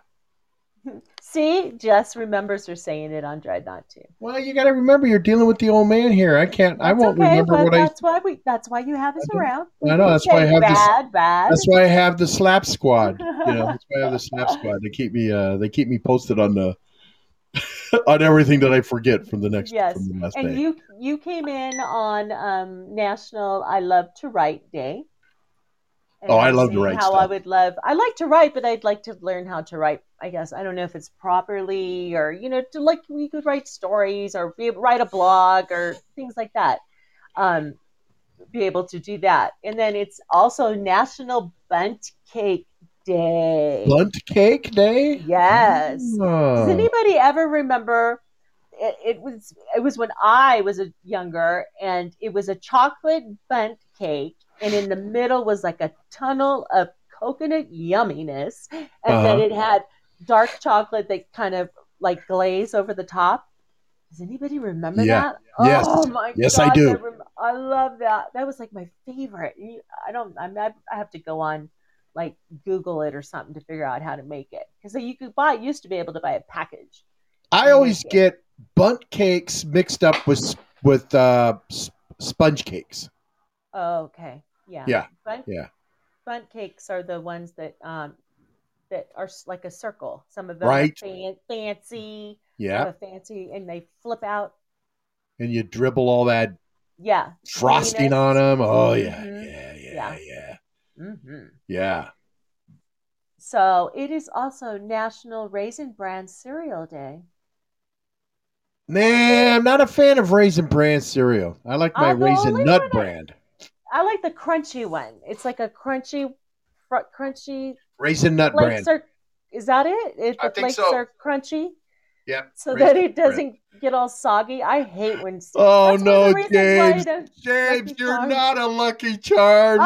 See, Jess remembers her saying it on Dreadnought too. Well, you got to remember you're dealing with the old man here. I can't. I That's won't okay, remember but what I. that's why we. That's why you have us I know. around. I know, that's why I Say have this- bad, bad. That's why I have the slap squad. You know, that's why I have the slap squad. They keep me. Uh, they keep me posted on the on everything that I forget from the next. Yes, From the last and day. you you came in on um, National I Love to Write Day. And Oh, I was love to saying write How I stuff. would love. I like to write, but I'd like to learn how to write. I guess I don't know if it's properly or you know, to like we could write stories or be, write a blog or things like that. Um, be able to do that, and then it's also National Bundt Cake Day. Blunt cake day. Yes. Does Oh. anybody ever remember? It, it was it was when I was a younger, and it was a chocolate bundt cake, and in the middle was like a tunnel of coconut yumminess, and Uh-huh. then it had dark chocolate that kind of like glaze over the top. Does anybody remember Yeah. that? Yes. Oh my Yes, gosh, I do. I, rem- I love that. That was like my favorite. You- I don't. I'm. I have to go on, like Google it or something to figure out how to make it because you could buy. Used to be able to buy a package. I always get bunt cakes mixed up with with uh, s- sponge cakes. Oh, okay. Yeah. Yeah, Bundt, yeah. bundt cakes are the ones that um that are s- like a circle. Some of them Right. are fan- fancy. Yeah, Have a fancy, and they flip out. and you dribble all that Yeah. frosting creaminess. on them. Oh yeah, Mhm. yeah, yeah, Yeah. yeah, hmm yeah. So it is also National Raisin Bran Cereal Day. Nah, I'm not a fan of Raisin Bran cereal. I like my I'm the Raisin only Nut one that- brand. I like the crunchy one. It's like a crunchy, fr- crunchy Raisin Nut flakes brand. are. Is that it? If I the think flakes so. are crunchy, Yeah. so Raisin that it Bran. doesn't get all soggy. I hate when. Oh that's one of no, the reasons why I James! don't- James, Lucky you're Charms. not a Lucky Charms.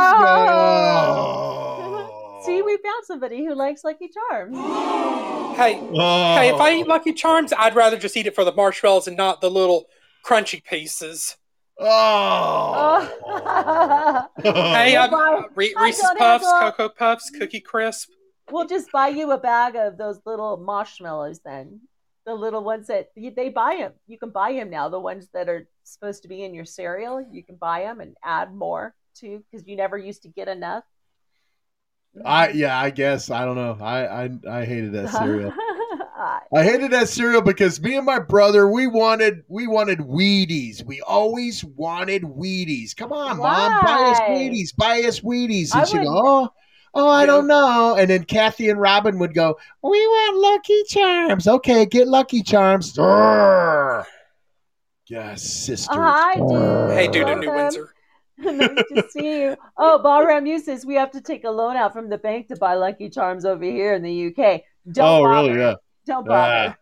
Oh. No. See, we found somebody who likes Lucky Charms. Hey, Oh. hey, if I eat Lucky Charms, I'd rather just eat it for the marshmallows and not the little crunchy pieces. Oh. Oh. Hey, We'll I'm, buy- Re- I Reese's don't Puffs, have a- Cocoa Puffs, Cookie Crisp. We'll just buy you a bag of those little marshmallows then. The little ones that they buy them. You can buy them now. The ones that are supposed to be in your cereal, you can buy them and add more too because you never used to get enough. I yeah, I guess I don't know. I I, I hated that cereal. Ah, I hated that cereal because me and my brother we wanted we wanted Wheaties. We always wanted Wheaties. Come on, mom, buy us Why? Wheaties. Buy us Wheaties. I And she'd go, wouldn't- oh, oh, I Yeah. don't know. And then Kathy and Robin would go, we want Lucky Charms. Okay, get Lucky Charms. Urgh. Yes, sisters. Hi, dude. Urgh. Hey, dude in New Welcome. Windsor. Nice to see you. Oh, Ballram you says we have to take a loan out from the bank to buy Lucky Charms over here in the U K. Don't Oh, bother. really? Yeah. Don't bother.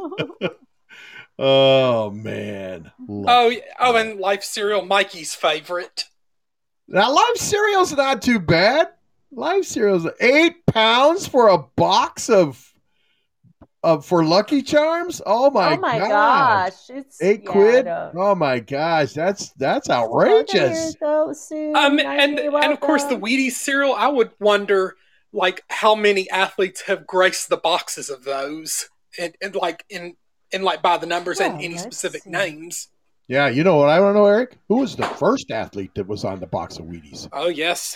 Oh man. Oh, yeah. oh, and Life cereal, Mikey's favorite. Now, Life cereal's not too bad. Life cereal's eight pounds for a box of of for Lucky Charms. Oh my, oh my gosh. gosh. It's Eight yeah, quid. I don't- Oh my gosh, that's that's Welcome here, outrageous. though, Sue. Um, Nice and to and of course the welcome. Wheaties cereal. I would wonder, like, how many athletes have graced the boxes of those, and, and like in in like by the numbers Well, and any let's specific see. names. Yeah, you know what I want to know, Eric? Who was the first athlete that was on the box of Wheaties? Oh yes,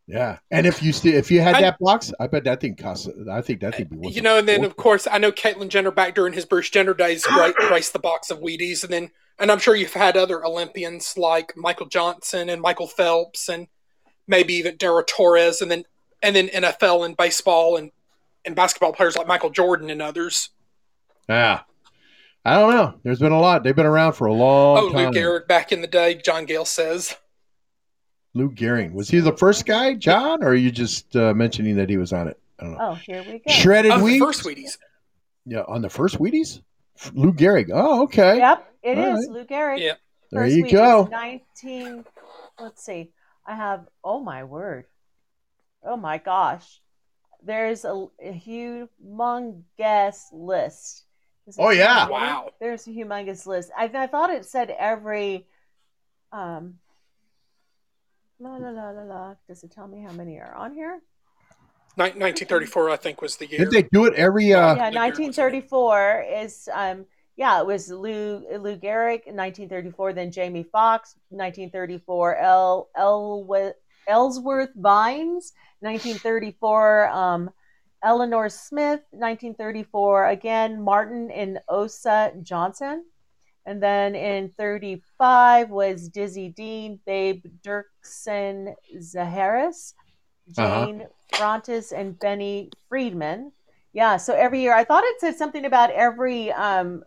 Yeah, and if you st- if you had I- that box, I bet that thing costs. I think that thing be worth. You know, and then a of course I know Caitlyn Jenner back during his Bruce Jenner days gra- graced the box of Wheaties, and then and I'm sure you've had other Olympians like Michael Johnson and Michael Phelps and maybe even Dara Torres, and then and then N F L and baseball and and basketball players like Michael Jordan and others. Yeah, I don't know. There's been a lot. They've been around for a long Oh, time. Lou Gehrig back in the day, John Gale says. Lou Gehrig, was he the first guy, John, or are you just uh, mentioning that he was on it? I don't know. Oh, here we go. Shredded Oh, the wheat. first Wheaties. Yeah, on the first Wheaties. Lou Gehrig. Oh, okay. Yep, it All is right. Lou Gehrig. Yeah. There First you week go. was nineteen. Let's see. I have. Oh my word. Oh my gosh. There's a, a humongous list. Is it Oh, yeah. humongous? Wow. There's a humongous list. I, I thought it said every. Um. La la la la la. Does it tell me how many are on here? Ni- nineteen thirty-four, I think, was the year. Did they do it every? Uh, Yeah, Lou Gehrig nineteen thirty-four is um yeah, it was Lou Lou Gehrig in nineteen thirty-four, then Jamie Foxx, nineteen thirty-four, El El Ellsworth Vines, nineteen thirty-four, um Eleanor Smith, nineteen thirty-four, again Martin and Osa Johnson. And then in thirty-five was Dizzy Dean, Babe Dirksen Zaharis, Jane Frontis, and Benny Friedman. Yeah, so every year I thought it said something about every um,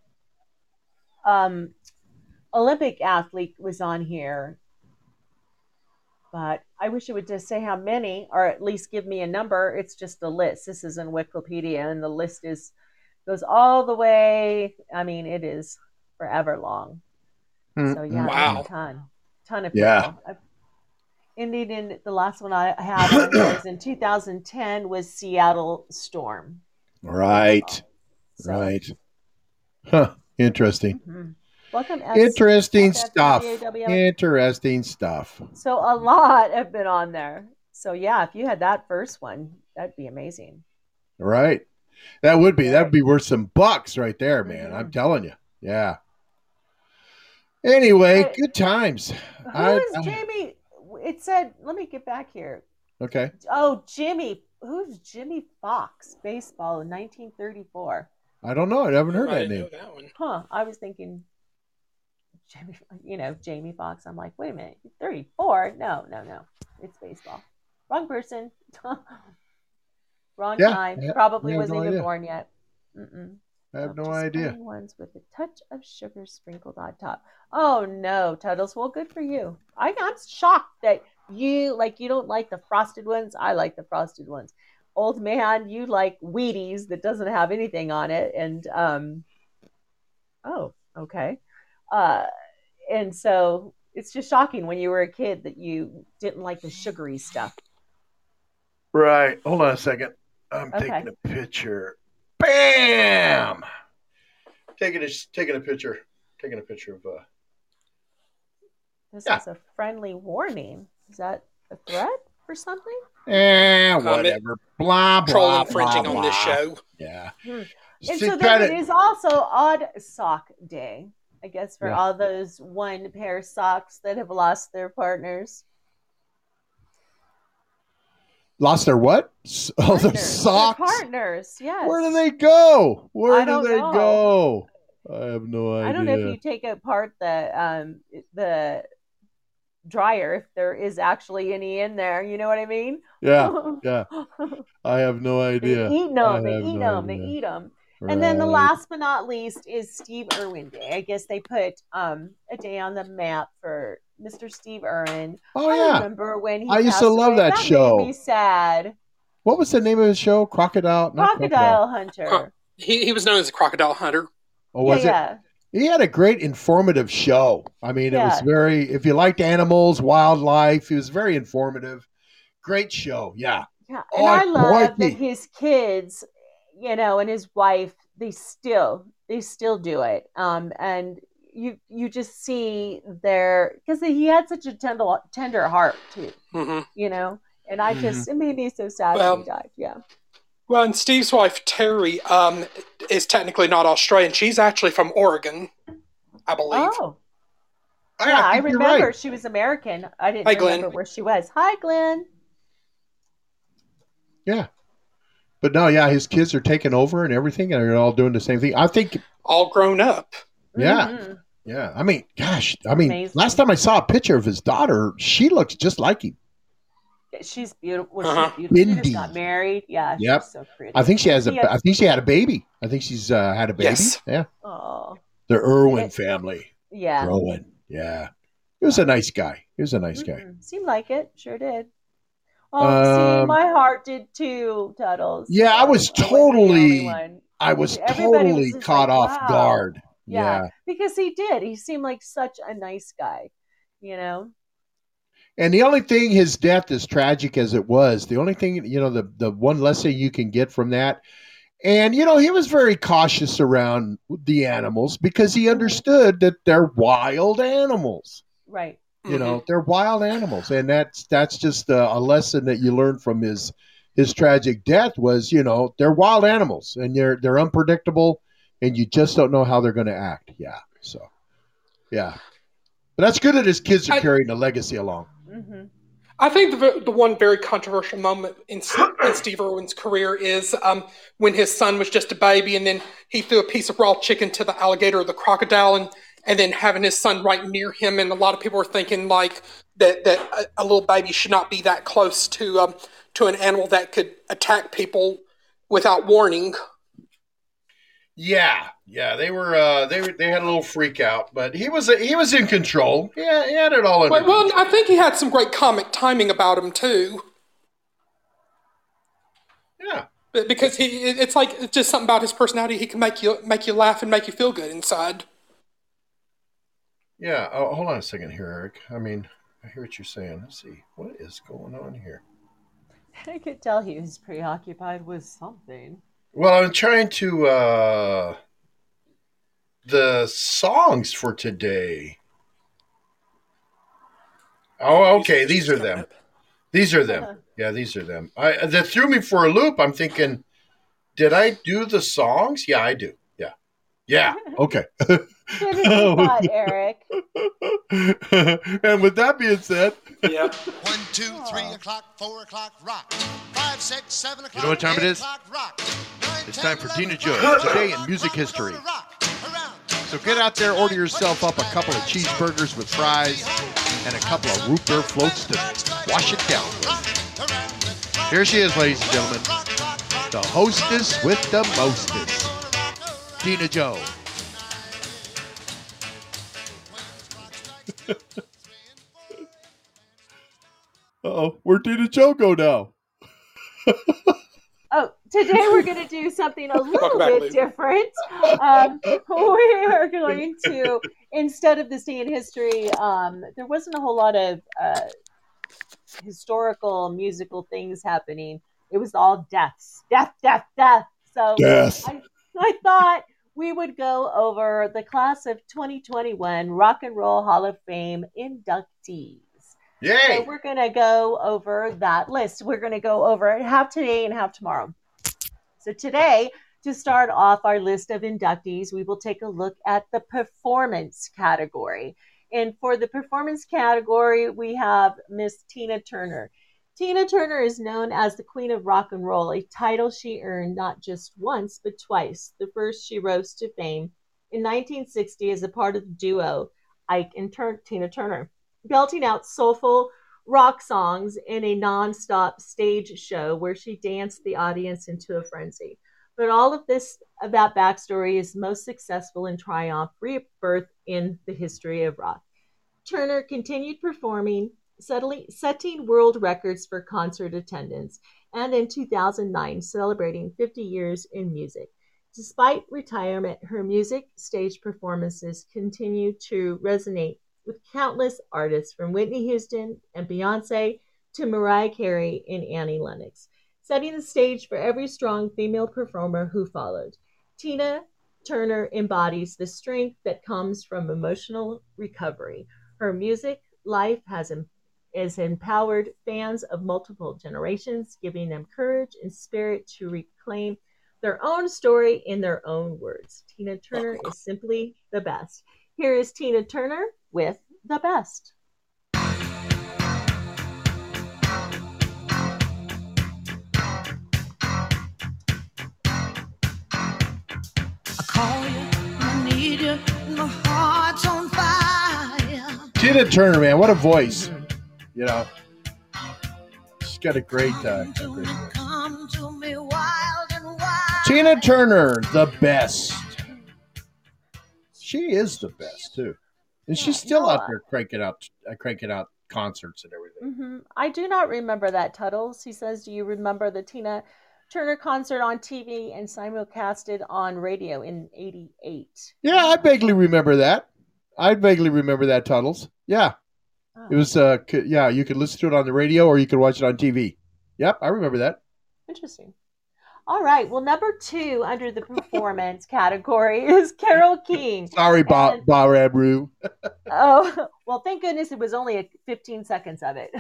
um, Olympic athlete was on here, but I wish it would just say how many, or at least give me a number. It's just a list. This is in Wikipedia, and the list is goes all the way. I mean, it is forever long. So yeah, Wow. there's a ton, ton of people. Yeah. I've, ended in the last one I had on here is in two thousand ten was Seattle Storm. right. So, Right. Huh. Interesting. mhm. Welcome, S- Interesting S F stuff. W W. Interesting stuff. So a lot have been on there. So yeah, if you had that first one, that'd be amazing. Right. That would be. That'd be worth some bucks right there, man. I'm Mhm. telling you. Yeah. Anyway, But- good times. Who I- is I- Jamie? It said, let me get back here. Okay. Oh, Jimmy. Who's Jimmy Fox? Baseball in nineteen thirty-four. I don't know. I haven't heard I that didn't name. know that one. Huh. I was thinking, Jamie, you know, Jamie Foxx. I'm like, wait a minute, thirty-four? No, no, no. It's baseball. Wrong person. Wrong Yeah, time. yeah, Probably I have wasn't no even idea. born yet. Mm-mm. I have Nope, no just idea. plain ones with a touch of sugar sprinkled on top. Oh no, Tuddles. Well, good for you. I, I'm shocked that you like you don't like the frosted ones. I like the frosted ones. Old man, you like Wheaties that doesn't have anything on it, and um, oh, okay, uh, and so it's just shocking when you were a kid that you didn't like the sugary stuff. Right. Hold on a second. I'm Okay. taking a picture. Bam. Taking a taking a picture. Taking a picture of uh This Yeah. is a friendly warning. Is that a threat for something? eh, Um, whatever. Blah blah. Troll blah, infringing on this blah. show. Yeah. Hmm. Just And to so then kinda- it is also Odd Sock Day, I guess, for Yeah. all those one pair socks that have lost their partners. lost their what? S- Oh, their Partners. Their socks. partners, yes. Where do they go? Where I do don't they know. go? I have no idea. I don't know if you take apart the um the dryer if there is actually any in there. You know what I mean? Yeah, yeah. I have no They idea. eat I them. They have eat no them. They idea. eat them. And then the Right. last but not least is Steve Irwin Day. I guess they put um, a day on the map for Mister Steve Irwin. Oh I yeah. remember when he I used passed to love away. that show. Made me sad. What was the name of his show? Crocodile. Not Crocodile Hunter. Huh. He he was known as a crocodile hunter. Oh, was it? yeah, He had a great informative show. I mean, it was Yeah. very. If you liked animals, wildlife, he was very informative. Great show. Yeah. yeah. Oh, And I love crikey. that his kids, you know, and his wife, they still they still do it. Um, and you you just see their because he had such a tender tender heart too. hmm You know, and I just it made me so sad Well, when he died. Yeah. Well, and Steve's wife Terry um, is technically not Australian. She's actually from Oregon, I believe. Oh, I, yeah, I think you're remember right. she was American. I didn't Hi, Glenn. remember where she was. Hi, Glenn. Yeah. But no, yeah, his kids are taking over and everything, and they're all doing the same thing. I think, All grown up. yeah, Mhm. yeah. I mean, gosh, I mean, Amazing. last time I saw a picture of his daughter, she looks just like him. She's beautiful. Well, Uh-huh. she's beautiful. She just Mindy. got married. Yeah, Yep. she's so pretty. I think she has He a. has- I think she had a baby. I think she's uh, had a baby. Yes. Yeah. Oh, The Irwin It- family yeah. growing. Yeah. He was a nice guy. He was a nice guy. Mhm. Seemed like it. Sure did. Oh, see, Um, my heart did too, Tuddles. Yeah, I Um, was wasn't the only totally- one. I was Everybody was totally just caught like, off wow. guard. Yeah, Yeah. because he did. He seemed like such a nice guy, you know. And the only thing, his death, as tragic as it was, the only thing, you know, the, the one lesson you can get from that, and, you know, he was very cautious around the animals because he understood that they're wild animals. Right. You know, Mhm. they're wild animals. And that's that's just a, a lesson that you learn from his his tragic death was, you know, they're wild animals and they're they're unpredictable and you just don't know how they're going to act. Yeah. So, yeah. But that's good that his kids are I- carrying the legacy along. hmm I think the, the one very controversial moment in, in Steve Irwin's career is um, when his son was just a baby, and then he threw a piece of raw chicken to the alligator or the crocodile, and, and then having his son right near him, and a lot of people were thinking like that that a, a little baby should not be that close to um, to an animal that could attack people without warning. Yeah, yeah, they were uh, they were, they had a little freak out, but he was he was in control. Yeah, he had it all under Well, well, control. I think he had some great comic timing about him too. Yeah, But because he, it- it's like it's just something about his personality. He can make you make you laugh and make you feel good inside. yeah. Oh, hold on a second here, Eric. I mean, I hear what you're saying. Let's see what is going on here. I could tell he was preoccupied with something. Well, I'm trying to uh the songs for today. Oh, okay, these are them. These are them. Yeah, these are them. I that threw me for a loop. I'm thinking, did I do the songs? Yeah, I do. Yeah. Yeah. Okay. Finish your thought, Eric. And with that being said, Yeah. One, two, three o'clock, four o'clock, rock. Five, six, seven o'clock. know what time it eight is? o'clock, rock. Nine, It's ten, time for eleven Tina Joe, o'clock, Today in rock, Music rock, History. rock, around. So get out there, order yourself up a couple of cheeseburgers with fries and a couple of root beer floats to wash it down with. Here she is, ladies and gentlemen, the hostess with the mostest, Tina Joe. Uh-oh, where'd Tina Joe go now? Oh, today we're going to do something a little back, bit Lou. different. Um, we are going to, instead of this day in history, um, there wasn't a whole lot of uh, historical musical things happening. It was all deaths, death, death, death. So Death. I, I thought we would go over the class of twenty twenty-one Rock and Roll Hall of Fame inductees. So Yay! we're going to go over that list. We're going to go over it half today and half tomorrow. So today, to start off our list of inductees, we will take a look at the performance category. And for the performance category, we have Miss Tina Turner. Tina Turner is known as the Queen of Rock and Roll, a title she earned not just once, but twice. The first she rose to fame in nineteen sixty as a part of the duo Ike and Tur- Tina Turner, belting out soulful rock songs in a non-stop stage show where she danced the audience into a frenzy. But all of this, that backstory, is most successful in triumph rebirth in the history of rock. Turner continued performing, settling, setting world records for concert attendance, and in two thousand nine, celebrating fifty years in music. Despite retirement, her music stage performances continue to resonate with countless artists from Whitney Houston and Beyonce to Mariah Carey and Annie Lennox, setting the stage for every strong female performer who followed. Tina Turner embodies the strength that comes from emotional recovery. Her music life has, has empowered fans of multiple generations, giving them courage and spirit to reclaim their own story in their own words. Tina Turner is simply the best. Here is Tina Turner with The Best. call you, I need you, my heart's on fire. Tina Turner, man, what a voice. You know, she's got a great, uh, a great voice. Come to me wild and wild. Tina Turner, the best. She is the best too, and she's Yeah, still no, out there cranking out, uh, cranking out concerts and everything. hmm I do not remember that, Tuttles. He says, do you remember the Tina Turner concert on T V and simulcasted on radio in eighty-eight? Yeah, I vaguely remember that. I vaguely remember that, Tuttles. Yeah, Oh, it was. Uh, c- yeah, you could listen to it on the radio or you could watch it on T V. Yep, I remember that. interesting. All right. Well, number two under the performance category is Carole King. Sorry, Bob And Bob Rabru. oh, well, thank goodness it was only a fifteen seconds of it.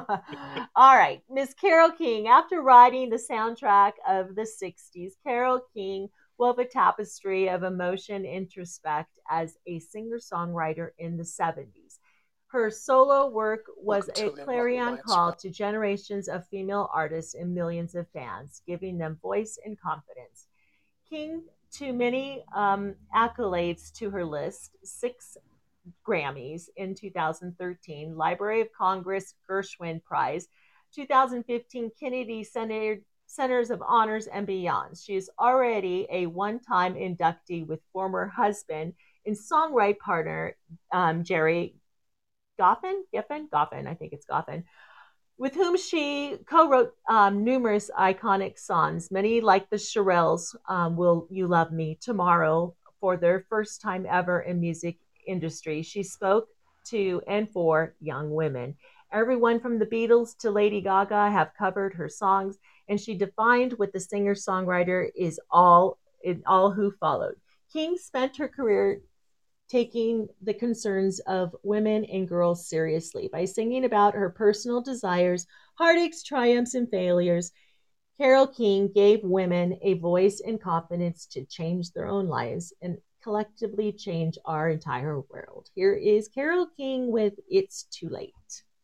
All right. Miss Carole King, after writing the soundtrack of the sixties, Carole King wove a tapestry of emotion introspect as a singer-songwriter in the seventies. Her solo work was Welcome a to the Unlocked clarion Alliance. call to generations of female artists and millions of fans, giving them voice and confidence. King, to many um, accolades to her list, six Grammys in two thousand thirteen, Library of Congress Gershwin Prize, two thousand fifteen Kennedy Center, Centers of Honors, and beyond. She is already a one-time inductee with former husband and songwriting partner um, Jerry Goffin, Giffen, Goffin, I think it's Goffin, with whom she co-wrote um, numerous iconic songs. Many, like the Shirelles, um, "Will You Love Me Tomorrow," for their first time ever in music industry. She spoke to and for young women. Everyone from the Beatles to Lady Gaga have covered her songs, and she defined what the singer-songwriter is all in all who followed. King spent her career taking the concerns of women and girls seriously by singing about her personal desires, heartaches, triumphs, and failures. Carole King gave women a voice and confidence to change their own lives and collectively change our entire world. Here is Carole King with "It's Too Late."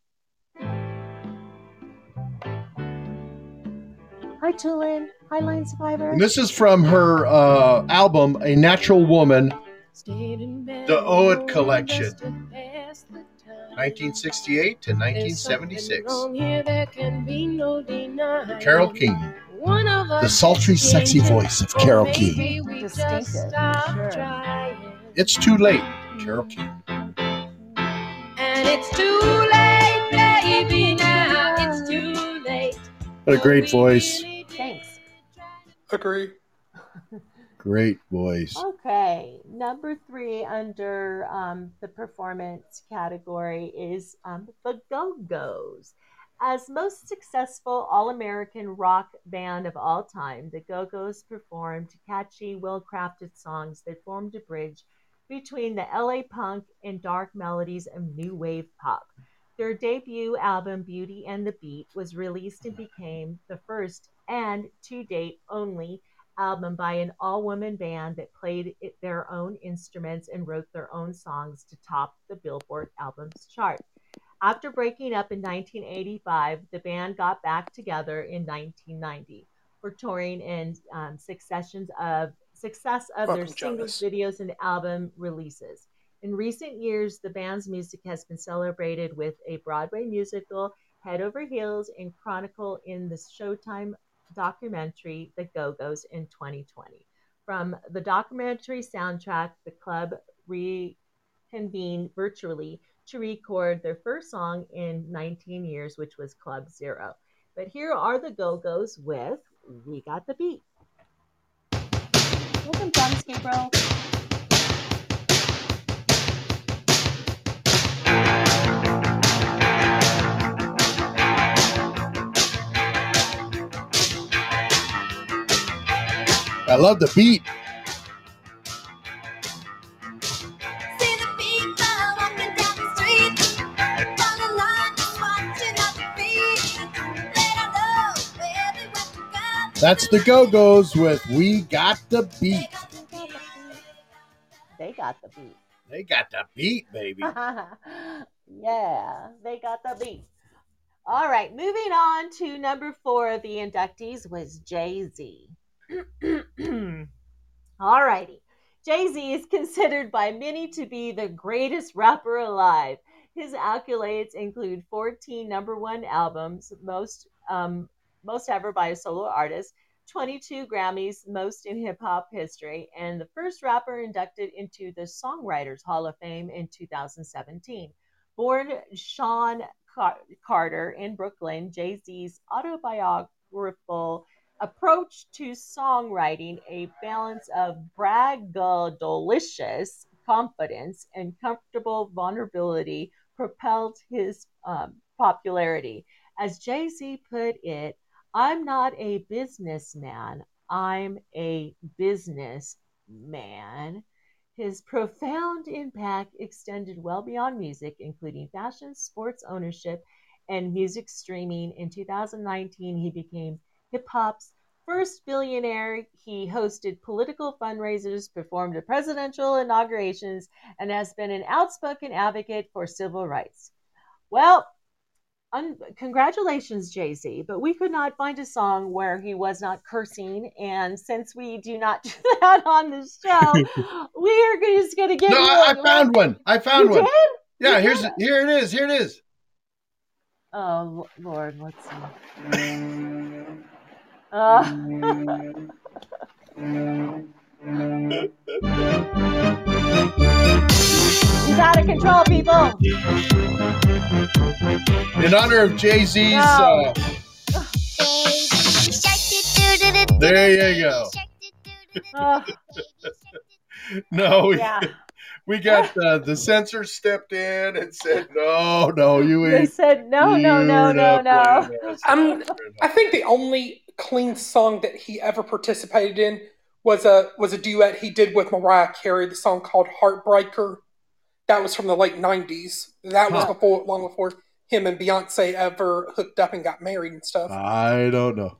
Hi, Tulin. Hi, Line Survivor. And this is from her uh, album, A Natural Woman, the Ode Collection, nineteen sixty-eight to nineteen seventy-six. Carole King, the sultry, sexy voice of Carole King. Distinctive, for sure. It's Too Late, Carole King. And it's too late, baby, now it's too late. What a great voice. Thanks. Agree. Great voice. Okay, number three under um, the performance category is um, the Go-Go's. As most successful all-American rock band of all time, the Go-Go's performed catchy, well-crafted songs that formed a bridge between the L A punk and dark melodies of new wave pop. Their debut album, Beauty and the Beat, was released and became the first and, to date, only album by an all-woman band that played it, their own instruments and wrote their own songs to top the Billboard Albums chart. After breaking up in nineteen eighty-five, the band got back together in nineteen ninety for touring and um, successions of success of their Welcome, singles, Jonas. videos, and album releases. In recent years, the band's music has been celebrated with a Broadway musical, Head Over Heels, and chronicled in the Showtime documentary The Go-Go's in twenty twenty. From the documentary soundtrack, the club reconvened virtually to record their first song in nineteen years, which was Club Zero. But here are the Go-Go's with We Got the Beat. Welcome, John Skibro. I love the beat. See the people walking down the street, down the line, just watching at the feet. Let 'em know where they want to go. That's the Go-Go's with We Got the Beat. They got the beat. They got the beat, baby. Yeah, they got the beat. All right, moving on to number four of the inductees was Jay-Z. All righty. Jay-Z is considered by many to be the greatest rapper alive. His accolades include fourteen number one albums, most um, most ever by a solo artist, twenty-two Grammys, most in hip hop history, and the first rapper inducted into the Songwriters Hall of Fame in two thousand seventeen. Born Sean Car- Carter in Brooklyn, Jay-Z's autobiographical approach to songwriting, a balance of braggadocious confidence and comfortable vulnerability, propelled his um, popularity. As Jay-Z put it, I'm not a businessman, I'm a businessman. His profound impact extended well beyond music, including fashion, sports ownership, and music streaming. In two thousand nineteen, he became hip hop's first billionaire. He hosted political fundraisers, performed at presidential inaugurations, and has been an outspoken advocate for civil rights. Well, un- congratulations, Jay-Z, but we could not find a song where he was not cursing. And since we do not do that on the show, we are just going to give No, you I, I a- found one. I found You one. did? Yeah, You here's did? here it is. Here it is. Oh, Lord, let's see. Uh, he's out of control, people. In honor of Jay-Z's. No. Uh, there you go. Uh, No, we, yeah. we got uh, the censor stepped in and said, no, no, you They ain't. said, no, no, no, you're no, not no. playing that I'm- song. I think the only clean song that he ever participated in was a was a duet he did with Mariah Carey, the song called Heartbreaker. That was from the late nineties. That was Huh. before long before him and Beyonce ever hooked up and got married and stuff. I don't know.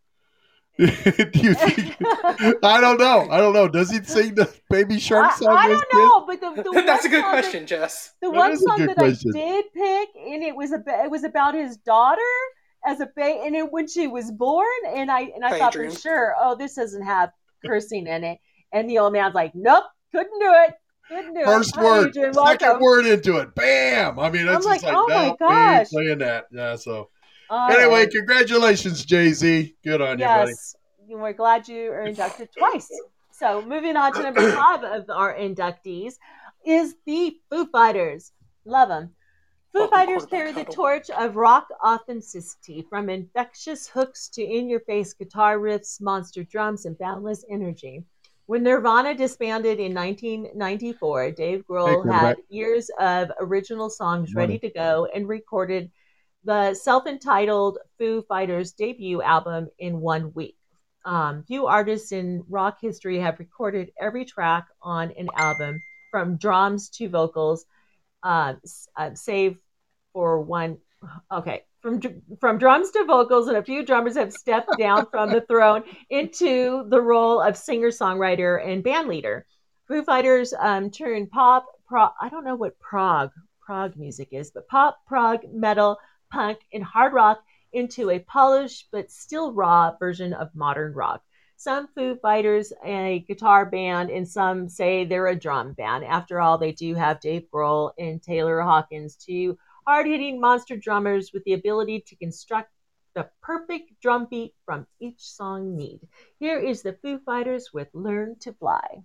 Do you think? I don't know. I don't know. Does he sing the Baby Shark I, song? I as don't know, but the, the That's a one good song question, Jess. That, the That one is a song good that question. I did pick, and it was about it was about his daughter as a ba- and it, when she was born, and I and I thought Adrian. for sure, oh, this doesn't have cursing in it, and the old man's like, nope, couldn't do it, couldn't do First it. Hi, word, Adrian, second welcome. word into it. Bam! I mean, that's I'm just like, like, oh my no, we gosh. ain't playing that. Yeah, so. All Anyway, right. congratulations, Jay-Z. Good on you, buddy. Yes, we're glad you are inducted twice. So, moving on to number five of our inductees is the Foo Fighters. Love them. Foo Welcome, Fighters quarterback carry the huddle. torch of rock authenticity, from infectious hooks to in-your-face guitar riffs, monster drums, and boundless energy. When Nirvana disbanded in nineteen ninety-four, Dave Grohl quarterback. had years of original songs ready Morning. to go and recorded the self-entitled Foo Fighters debut album in one week. Um, few artists in rock history have recorded every track on an album, from drums to vocals, uh, s- uh, save for one. Okay, from dr- from drums to vocals, and a few drummers have stepped down from the throne into the role of singer-songwriter and band leader. Foo Fighters um, turned pop, prog. I don't know what prog prog music is, but pop, prog, metal, punk, and hard rock into a polished but still raw version of modern rock. Some Foo Fighters a guitar band, and some say they're a drum band. After all, they do have Dave Grohl and Taylor Hawkins, two hard-hitting monster drummers with the ability to construct the perfect drum beat from each song need. Here is the Foo Fighters with Learn to Fly.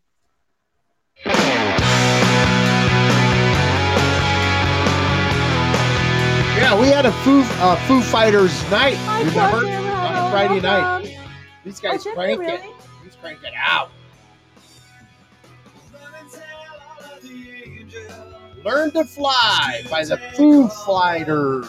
Yeah, we had a Foo uh, Foo Fighters night. Hi, Remember? Justin. On Hello, a Friday night. welcome. These Oh, guys did we crank it. really? These crank it out. Learn to Fly by the Foo Fighters.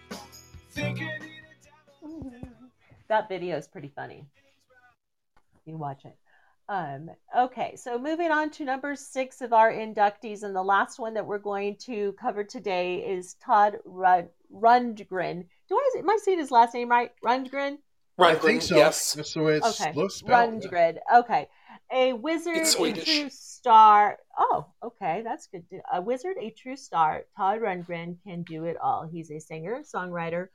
That video is pretty funny. You watch it. Um, okay, so moving on to number six of our inductees, and the last one that we're going to cover today is Todd Rund- Rundgren. Do I am I saying his last name right? Rundgren. I Rundgren, think so. yes. That's the way it's Okay, looks spelled. yeah. Rundgren. Okay, a wizard, It's a Swedish. true star. Oh, okay, that's good. A wizard, a true star. Todd Rundgren can do it all. He's a singer, songwriter,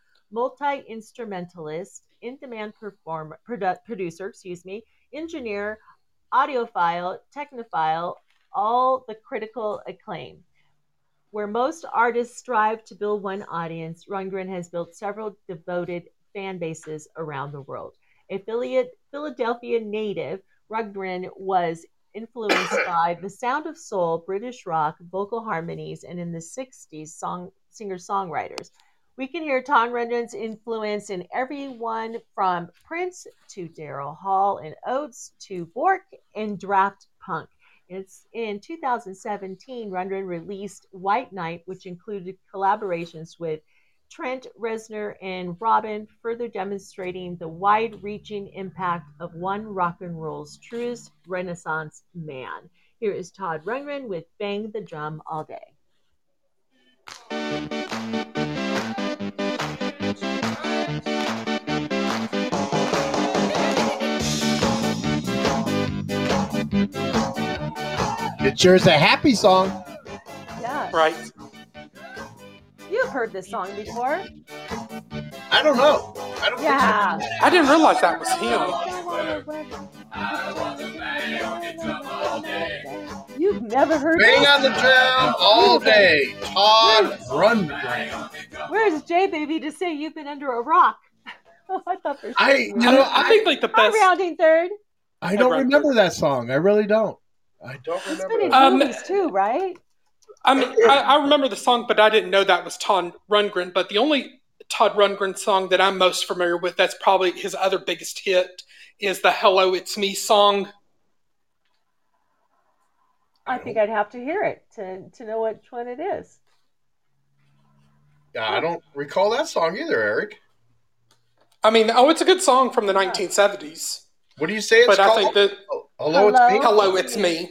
multi-instrumentalist, in-demand performer, produ- producer, excuse me, engineer, audiophile, technophile, all the critical acclaim. Where most artists strive to build one audience, Rundgren has built several devoted fan bases around the world. A Philadelphia native, Rundgren was influenced by the sound of soul, British rock, vocal harmonies, and in the sixties, song, singer-songwriters. We can hear Todd Rundgren's influence in everyone from Prince to Daryl Hall and Oates to Bork and Draft Punk. It's in two thousand seventeen, Rundgren released White Knight, which included collaborations with Trent Reznor and Robin, further demonstrating the wide-reaching impact of one rock and roll's truest Renaissance man. Here is Todd Rundgren with Bang the Drum All Day. It sure is a happy song. Yeah. Right. You've heard this song before. I don't know. I don't Yeah. I didn't realize that was him. You've never heard Bang this? on the drum all day. Todd Rundgren. Where's Jay Baby to say you've been under a rock? I thought for sure. I, you you were. know, I think like the Hi, best. rounding third. I don't Rundgren. remember that song. I really don't. I don't It's remember. been in that. Um, movies too, right? I mean, I, I remember the song, but I didn't know that was Todd Rundgren. But the only Todd Rundgren song that I'm most familiar with, that's probably his other biggest hit, is the "Hello, It's Me" song. I think I'd have to hear it to, to know which one it is. Yeah, I don't recall that song either, Eric. I mean, oh, it's a good song from the nineteen seventies. What do you say it's But I called? think that Oh, hello, it's me. "Hello, It's Me."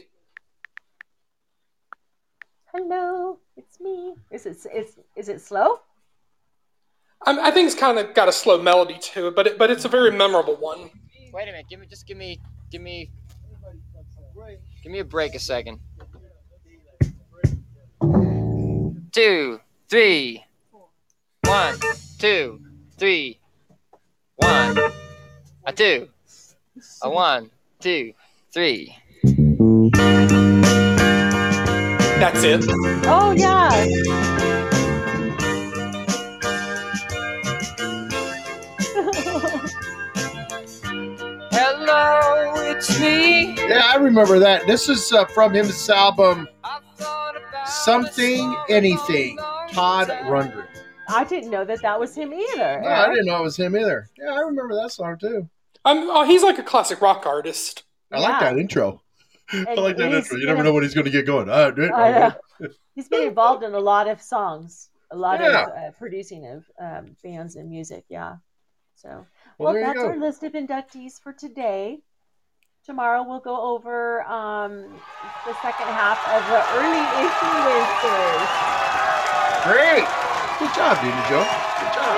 Hello, it's me. Is it is is it slow? I, I think it's kind of got a slow melody to it, but it, but it's a very memorable one. Wait a minute. Give me just give me give me give me a break a second. Two, three, one, two, three, one, a two, a one, two, three. That's it. Oh yeah. Hello, it's me. Yeah, I remember that. This is uh, from his album I thought about Something a song Anything. a long Todd time. Rundgren. I didn't know that that was him either. No, I didn't know it was him either. Yeah, I remember that song too. Um, oh, he's like a classic rock artist. I like Yeah. that intro. And I like that he's intro. You been never a- know when he's going to get going. Uh, dude, I know. He's been involved in a lot of songs, a lot Yeah. of uh, producing of um, bands and music. Yeah. So, Well, well, there you that's go. our list of inductees for today. Tomorrow we'll go over um, the second half of the early influencers. Great. Good job, Dina Joe. Good job.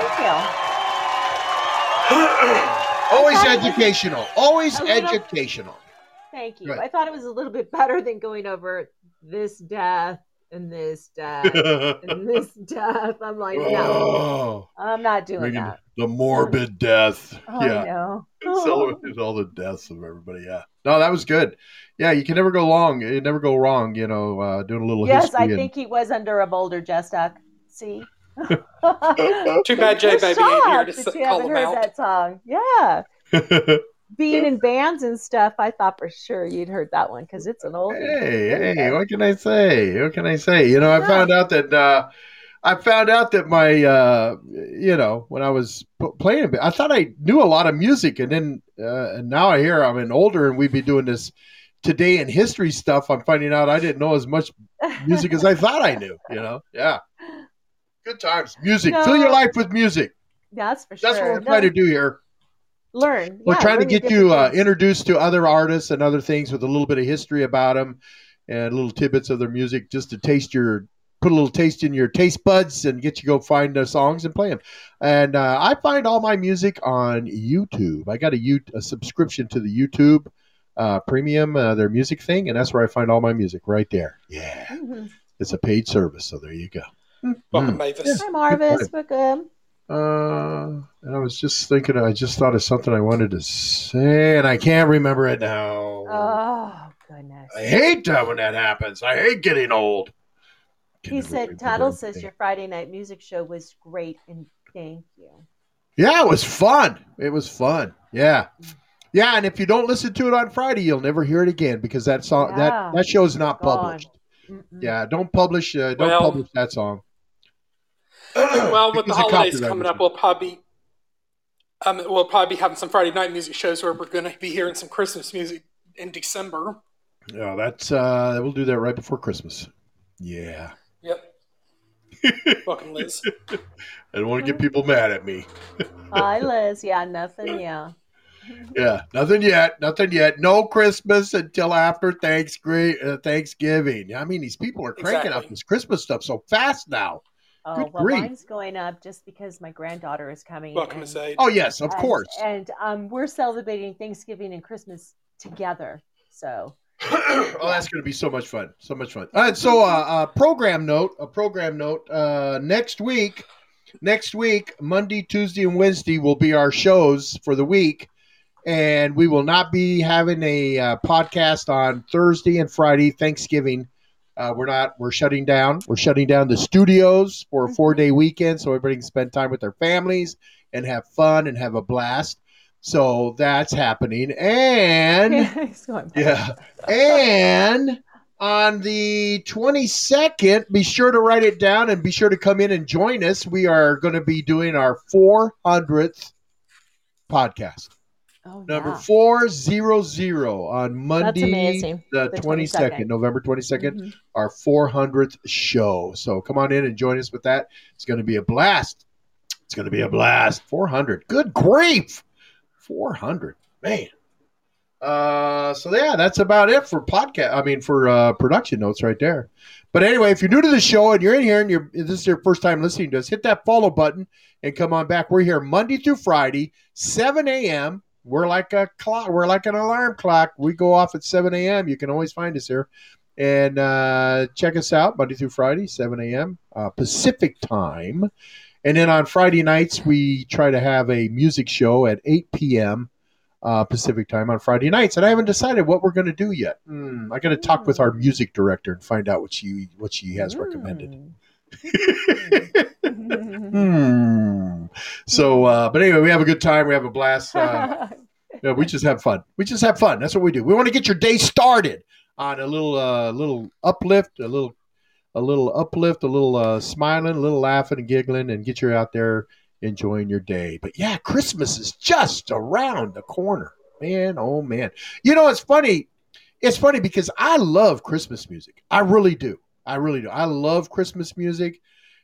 Thank you. Always I thought it was- educational. Always a little- educational. Thank you. Right. I thought it was a little bit better than going over this death and this death and this death. I'm like, no, Oh, I'm not doing bringing that. the morbid death. Oh, yeah. I know. Celebrated all the deaths of everybody. Yeah. No, that was good. Yeah, you can never go wrong. You never go wrong, you know, uh, doing a little Yes, history. I and- think he was under a boulder, Jestuck. See? Too bad Jay We're Baby ain't here to shocked that s- you call haven't him heard out. that song. Yeah. Being in bands and stuff, I thought for sure you'd heard that one because it's an oldie. Hey, hey, what can I say? What can I say? You know, I Yeah. found out that uh, I found out that my, uh, you know, when I was p- playing a bit, I thought I knew a lot of music, and then uh, and now I hear I'm an older, and we'd be doing this today in history stuff. I'm finding out I didn't know as much music as I thought I knew. You know, yeah. Good times, music. No. Fill your life with music. That's for sure. That's what we're No, trying to do here. learn. We're Yeah, trying to learn your get you different uh, things. introduced to other artists and other things with a little bit of history about them and little tidbits of their music, just to taste your, put a little taste in your taste buds and get you go find the songs and play them. And uh, I find all my music on YouTube. I got a, U- a subscription to the YouTube uh, Premium, uh, their music thing, and that's where I find all my music right there. Yeah, Mhm. it's a paid service, so there you go. Welcome, Mm. Mavis. Hi, Marvis. Good Welcome. Uh, and I was just thinking, I just thought of something I wanted to say, and I can't remember it now. Oh goodness. I hate that when that happens. I hate getting old. Can He never said, remember Tuttle says anything. your Friday night music show was great and thank you. Yeah, it was fun. It was fun. Yeah. Yeah, and if you don't listen to it on Friday, you'll never hear it again because that song Yeah. that that show is not Gone. published. Mm-mm. Yeah, don't publish uh, don't Well- publish that song. Well, with the Because of holidays copyright coming up, issues. we'll probably be, um, we'll probably be having some Friday night music shows where we're going to be hearing some Christmas music in December. Yeah, that's uh we'll do that right before Christmas. Yeah. Yep. Welcome, Liz. I don't want to get people mad at me. Hi, Liz. Yeah, nothing. Yeah. Yeah, nothing yet. Nothing yet. No Christmas until after Thanksgiving. Uh, Thanksgiving. I mean, these people are cranking out Exactly. this Christmas stuff so fast now. Oh, Good well, grief. mine's going up just because my granddaughter is coming. Welcome, and, Miss Aid. Oh yes, of and- course. And um, we're celebrating Thanksgiving and Christmas together. So, Oh, that's going to be so much fun. So much fun. All right, so uh, uh, program note, a program note. Uh, next week, next week, Monday, Tuesday, and Wednesday will be our shows for the week, and we will not be having a uh, podcast on Thursday and Friday, Thanksgiving. Uh, we're not. We're shutting down. We're shutting down the studios for a four-day weekend, so everybody can spend time with their families and have fun and have a blast. So that's happening, and. It's going back. Yeah. And on the twenty-second, be sure to write it down and be sure to come in and join us. We are going to be doing our four hundredth podcast. Oh, Number yeah. four hundred on Monday, amazing. the The twenty-second, twenty-second. November twenty-second, Mhm. our four hundredth show. So come on in and join us with that. It's going to be a blast. It's going to be a blast. four hundred. Good grief. four hundred. Man. Uh, so yeah, that's about it for podcast. I mean, for uh, production notes right there. But anyway, if you're new to the show and you're in here and you're this is your first time listening to us, hit that follow button and come on back. We're here Monday through Friday, seven a.m. We're like a clock. We're like an alarm clock. We go off at seven a.m. You can always find us here. And uh, check us out Monday through Friday, seven a.m. Uh, Pacific time. And then on Friday nights, we try to have a music show at eight p.m. Uh, Pacific time on Friday nights. And I haven't decided what we're going to do yet. Hmm, I got to talk with our music director and find out what she what she has recommended. Hmm. So, uh, but anyway, we have a good time. We have a blast. Uh, yeah, we just have fun. We just have fun. That's what we do. We want to get your day started on a little, uh, little uplift, a little, a little uplift, a little uh, smiling, a little laughing and giggling, and get you out there enjoying your day. But yeah, Christmas is just around the corner, man. Oh man, you know it's funny. It's funny because I love Christmas music. I really do. I really do. I love Christmas music,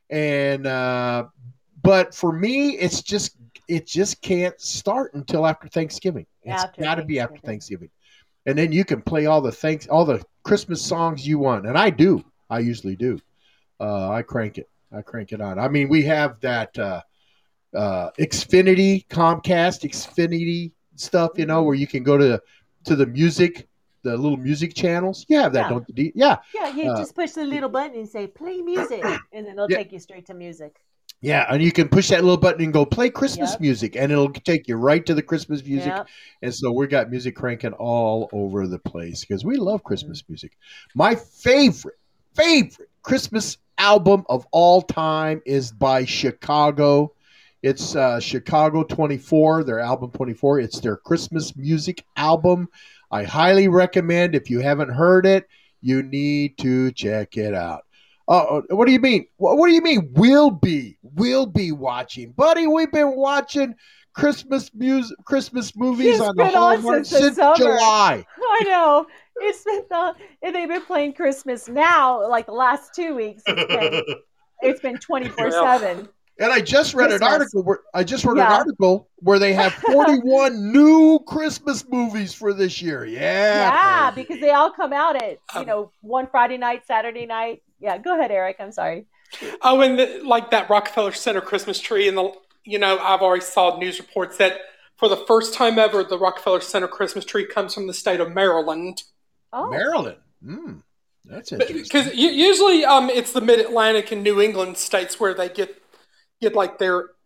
and uh, but for me, it's just it just can't start until after Thanksgiving. It's After got to be after Thanksgiving. Thanksgiving, and then you can play all the thanks all the Christmas songs you want, and I do. I usually do. Uh, I crank it. I crank it on. I mean, we have that uh, uh, Xfinity, Comcast, Xfinity stuff, you know, where you can go to to the music, the little music channels. You have that, Yeah. don't you? Dee? Yeah. Yeah, you Uh, just push the little button and say play music, and then it'll Yeah. take you straight to music. Yeah, and you can push that little button and go play Christmas Yep. music, and it'll take you right to the Christmas music. Yep. And so we got music cranking all over the place because we love Mm-hmm. Christmas music. My favorite, favorite Christmas album of all time is by Chicago. It's uh, Chicago twenty-four, their album twenty-four. It's their Christmas music album. I highly recommend. If you haven't heard it, you need to check it out. Uh, what do you mean? What, what do you mean? We'll be, we'll be watching, buddy. We've been watching Christmas music, Christmas movies It's on the been on Hallmark since the since summer. July. I know. It's been the, and they've been playing Christmas now, like the last two weeks. It's been, it's been twenty-four seven. And I just read an Christmas. article where I just read an Yeah. article where they have forty-one new Christmas movies for this year. Yeah. Yeah, baby. because they all come out at, you Um, know, one Friday night, Saturday night. Yeah, go ahead, Eric. I'm sorry. Oh, and the, like that Rockefeller Center Christmas tree, and the you know I've already saw news reports that for the first time ever, the Rockefeller Center Christmas tree comes from the state of Maryland. Oh, Maryland. Hmm. That's interesting. Because usually, um, it's the Mid Atlantic and New England states where they get get like their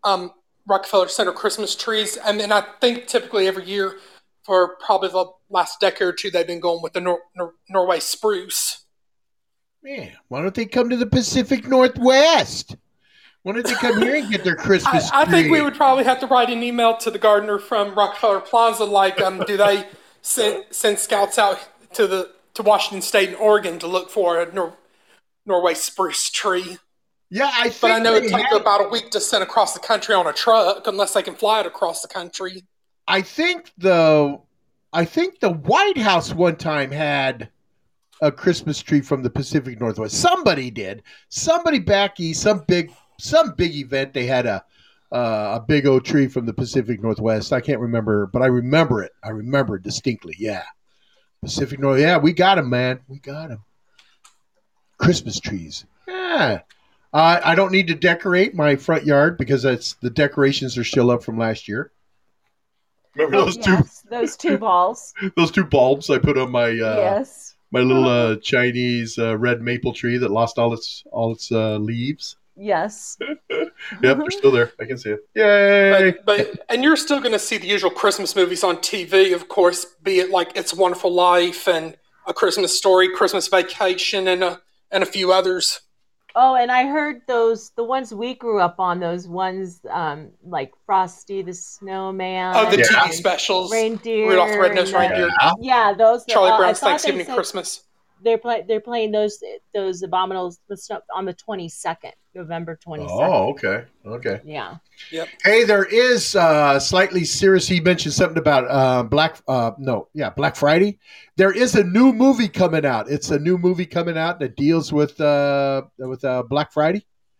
um, Rockefeller Center Christmas trees, and then I think typically every year for probably the last decade or two, they've been going with the Nor- Nor- Norway spruce. Man, why don't they come to the Pacific Northwest? Why don't they come here and get their Christmas I, I think we tree? would probably have to write an email to the gardener from Rockefeller Plaza, like, um, do they send send scouts out to the to Washington State and Oregon to look for a Nor- Norway spruce tree? Yeah, I think But I know they it takes have- about a week to send across the country on a truck, unless they can fly it across the country. I think the I think the White House one time had a Christmas tree from the Pacific Northwest. Somebody did. Somebody back east, some big some big event. They had a uh, a big old tree from the Pacific Northwest. I can't remember, but I remember it. I remember it distinctly. Yeah, Pacific North. Yeah, we got them, man. We got them. Christmas trees. Yeah. Uh, I don't need to decorate my front yard because it's the decorations are still up from last year. Remember those Yes, those two balls. two those two bulbs I put on my uh, Yes. my little uh, Chinese uh, red maple tree that lost all its all its uh, leaves. Yes. Yep, they're still there. I can see it. Yay! But, but and you're still going to see the usual Christmas movies on T V, of course, be it like It's a Wonderful Life and A Christmas Story, Christmas Vacation, and a and a few others. Oh, and I heard those the ones we grew up on. Those ones um, like Frosty the Snowman. Oh, the Yeah. T V specials, Reindeer. Rudolph the Red-Nosed and, uh, Reindeer, Yeah, those. Charlie uh, I Brown's thought they Thanksgiving said Christmas. They're play, They're playing those those abominables on the twenty second, November twenty second. Oh, okay, okay. Yeah. Hey, there is uh, slightly serious. He mentioned something about uh, Black. Uh, no, yeah, Black Friday. There is a new movie coming out. It's a new movie coming out that deals with uh, with uh, Black Friday,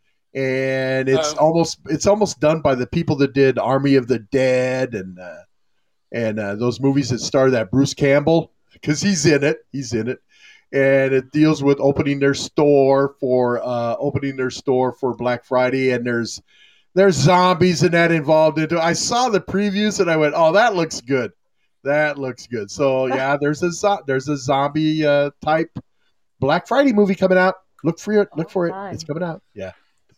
and it's Oh. almost it's almost done by the people that did Army of the Dead and uh, and uh, those movies that star that Bruce Campbell, because he's in it. He's in it. And it deals with opening their store for uh, opening their store for Black Friday, and there's there's zombies and that involved into it. I saw the previews and I went, "Oh, that looks good. That looks good." So yeah, there's a zo- there's a zombie uh, type Black Friday movie coming out. Look for it. Look Oh, for it. fun. It's coming out. Yeah,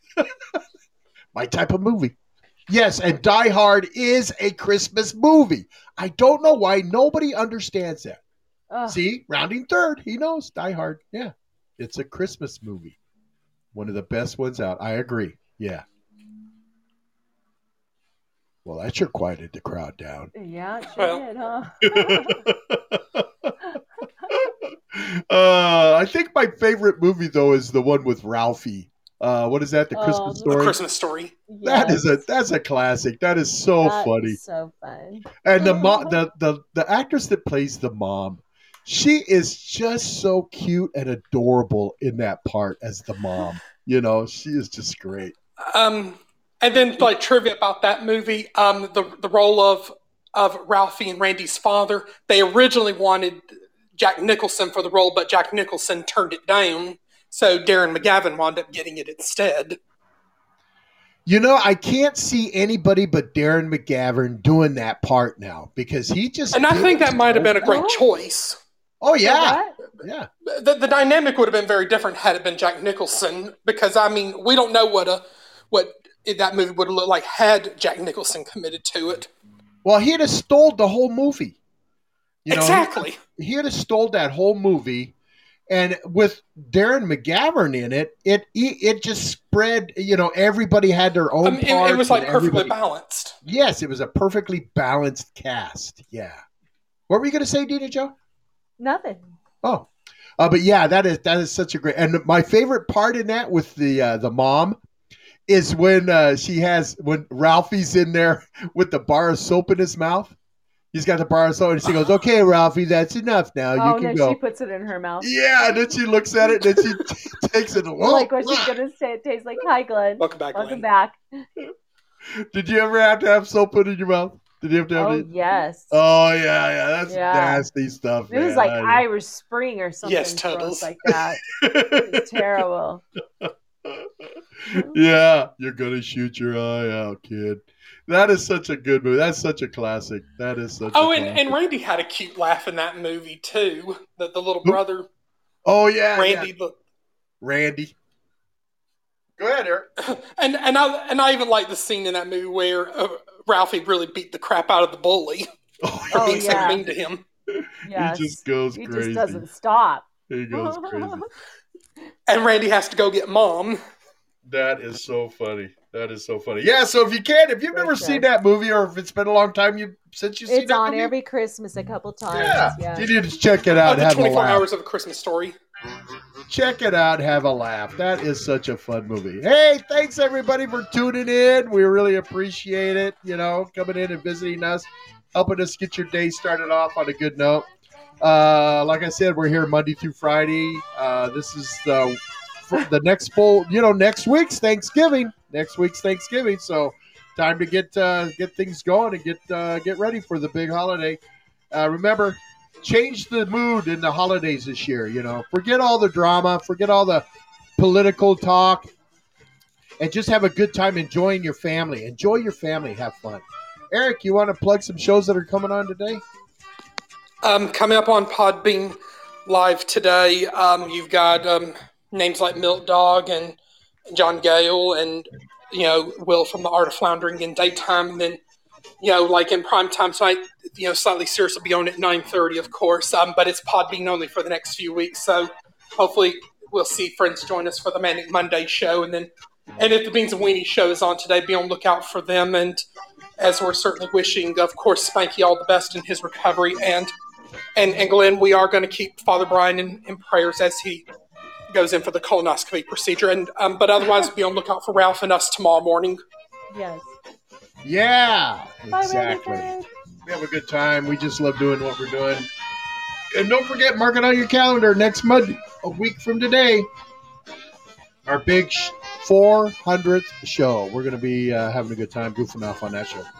my type of movie. Yes, and Die Hard is a Christmas movie. I don't know why nobody understands that. Ugh. See, rounding third, he knows Die Hard. Yeah, it's a Christmas movie, one of the best ones out. I agree. Yeah. Well, that sure quieted the crowd down. Yeah, it sure Well. did, huh? uh, I think my favorite movie though is the one with Ralphie. Uh, what is that? The Oh, Christmas the A Story. Christmas Story. That is a Yes. that's a classic. That is so That funny. is so fun. And the mom, the, the the actress that plays the mom, she is just so cute and adorable in that part as the mom. You know, she is just great. Um, and then like trivia about that movie, um, the the role of of Ralphie and Randy's father, they originally wanted Jack Nicholson for the role, but Jack Nicholson turned it down, so Darren McGavin wound up getting it instead. You know, I can't see anybody but Darren McGavin doing that part now because he just. And I did think it that might have been a great Oh. choice. Oh yeah, What? yeah. The, the dynamic would have been very different had it been Jack Nicholson, because I mean, we don't know what a what that movie would have looked like had Jack Nicholson committed to it. Well, he'd have stole the whole movie. You know, exactly. He'd have stole that whole movie, and with Darren McGavin in it, it it just spread. You know, everybody had their own Um, it, parts. it was like and perfectly everybody- balanced. Yes, it was a perfectly balanced cast. Yeah. What were you going to say, Dina Joe? Nothing. Oh, uh, but yeah, that is that is such a great. And my favorite part in that with the uh, the mom is when uh, she has when Ralphie's in there with the bar of soap in his mouth. He's got the bar of soap, and she goes, "Okay, Ralphie, that's enough now. You Oh can no, go." she puts it in her mouth. Yeah, and then she looks at it, and then she t- takes it. Whoa, Like what she's wow. gonna say, it tastes like. Hi, Glenn. Welcome back, Welcome Glenn. back. Did you ever have to have soap put in your mouth? Did you have to have Oh it? yes. Oh yeah, yeah, that's Yeah. nasty stuff. It was man. like I- Irish Spring or something Yes, gross Tuddles. like that. It's terrible. Yeah, you're gonna shoot your eye out, kid. That is such a good movie. That's such a classic. That is such. Oh, a and, classic. and Randy had a cute laugh in that movie too. The the little Who? brother, oh yeah, Randy. yeah. The, Randy. Go ahead, Eric. And and I and I even like the scene in that movie where uh, Ralphie really beat the crap out of the bully Oh, for Oh, being yeah. so mean to him. Yes. he just goes He crazy. just doesn't stop. He goes crazy. And Randy has to go get Mom. That is so funny. That is so funny. Yeah, so if you can, if you've Great never show. seen that movie, or if it's been a long time you since you've seen It's that on movie, every Christmas a couple times. yeah, Yeah. you need to check it Uh, out. the Have a twenty-four laugh. Hours of a Christmas Story. Check it out. Have a laugh. That is such a fun movie. Hey, thanks everybody for tuning in. We really appreciate it. You know, coming in and visiting us, helping us get your day started off on a good note. Uh, like I said, we're here Monday through Friday. Uh, this is the the next full. You know, next week's Thanksgiving. Next week's Thanksgiving. So, time to get uh, get things going and get uh, get ready for the big holiday. Uh, remember, change the mood in the holidays this year. You know, forget all the drama, forget all the political talk, and just have a good time enjoying your family. Enjoy your family. Have fun. Eric, you want to plug some shows that are coming on today? Um, coming up on Podbean Live today, um, you've got um, names like Milk Dog and John Gale and, you know, Will from The Art of Floundering in daytime. And then, you know, like in prime time tonight, you know, Slightly Serious will be on at nine thirty, of course, um, but it's Podbean only for the next few weeks. So hopefully we'll see friends join us for the Manic Monday show. And then, and if the Beans and Weenie show is on today, be on lookout for them. And as we're certainly wishing, of course, Spanky all the best in his recovery. And And, and Glenn, we are going to keep Father Brian in, in prayers as he goes in for the colonoscopy procedure. And um, but otherwise, be on lookout for Ralph and us tomorrow morning. Yes. Yeah, Bye, exactly. Randy. We have a good time. We just love doing what we're doing. And don't forget, mark it on your calendar. Next Monday, a week from today, our big sh- four hundredth show. We're going to be uh, having a good time goofing off on that show.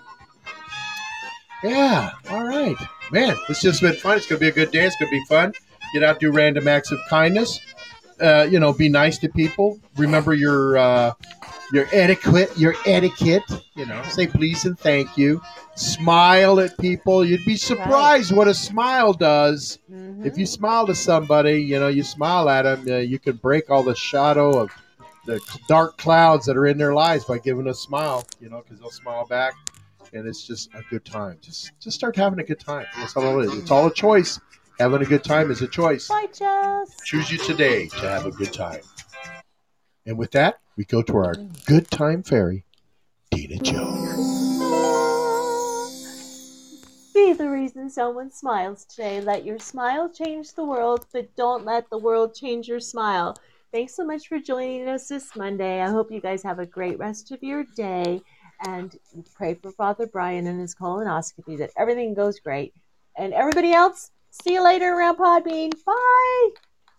Yeah, all right. Man, it's just been fun. It's going to be a good day. It's going to be fun. Get out, do random acts of kindness. Uh, you know, be nice to people. Remember your uh, your etiquette. Your etiquette. You know, say please and thank you. Smile at people. You'd be surprised what a smile does. Mhm. If you smile to somebody, you know, you smile at them, uh, you can break all the shadow of the dark clouds that are in their lives by giving a smile. You know, because they'll smile back. And it's just a good time. Just just start having a good time. That's all it is. It's all a choice. Having a good time is a choice. Bye, Jess. Choose you today to have a good time. And with that, we go to our good time fairy, Tina Joe. Be the reason someone smiles today. Let your smile change the world, but don't let the world change your smile. Thanks so much for joining us this Monday. I hope you guys have a great rest of your day. And pray for Father Brian and his colonoscopy that everything goes great. And everybody else, see you later around Podbean. Bye.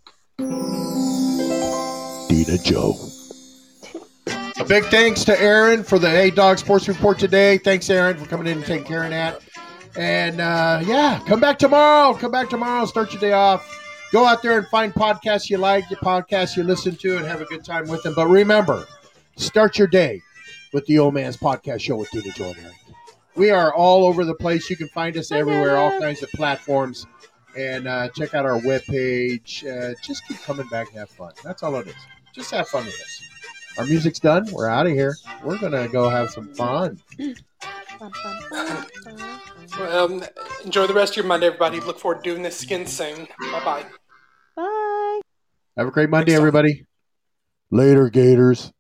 Tina Joe. A big thanks to Aaron for the A Dog Sports Report today. Thanks, Aaron, for coming in and taking care of that. And uh, yeah, come back tomorrow. Come back tomorrow. Start your day off. Go out there and find podcasts you like, your podcasts you listen to, and have a good time with them. But remember, start your day with the Old Man's Podcast Show with Tina Joe and Eric. We are all over the place. You can find us everywhere, all kinds of platforms. And uh, check out our webpage. Uh, just keep coming back and have fun. That's all it is. Just have fun with us. Our music's done. We're out of here. We're going to go have some fun. Um, enjoy the rest of your Monday, everybody. Look forward to doing this again soon. Bye-bye. Bye. Have a great Monday, Thanks, Tom. everybody. Later, Gators.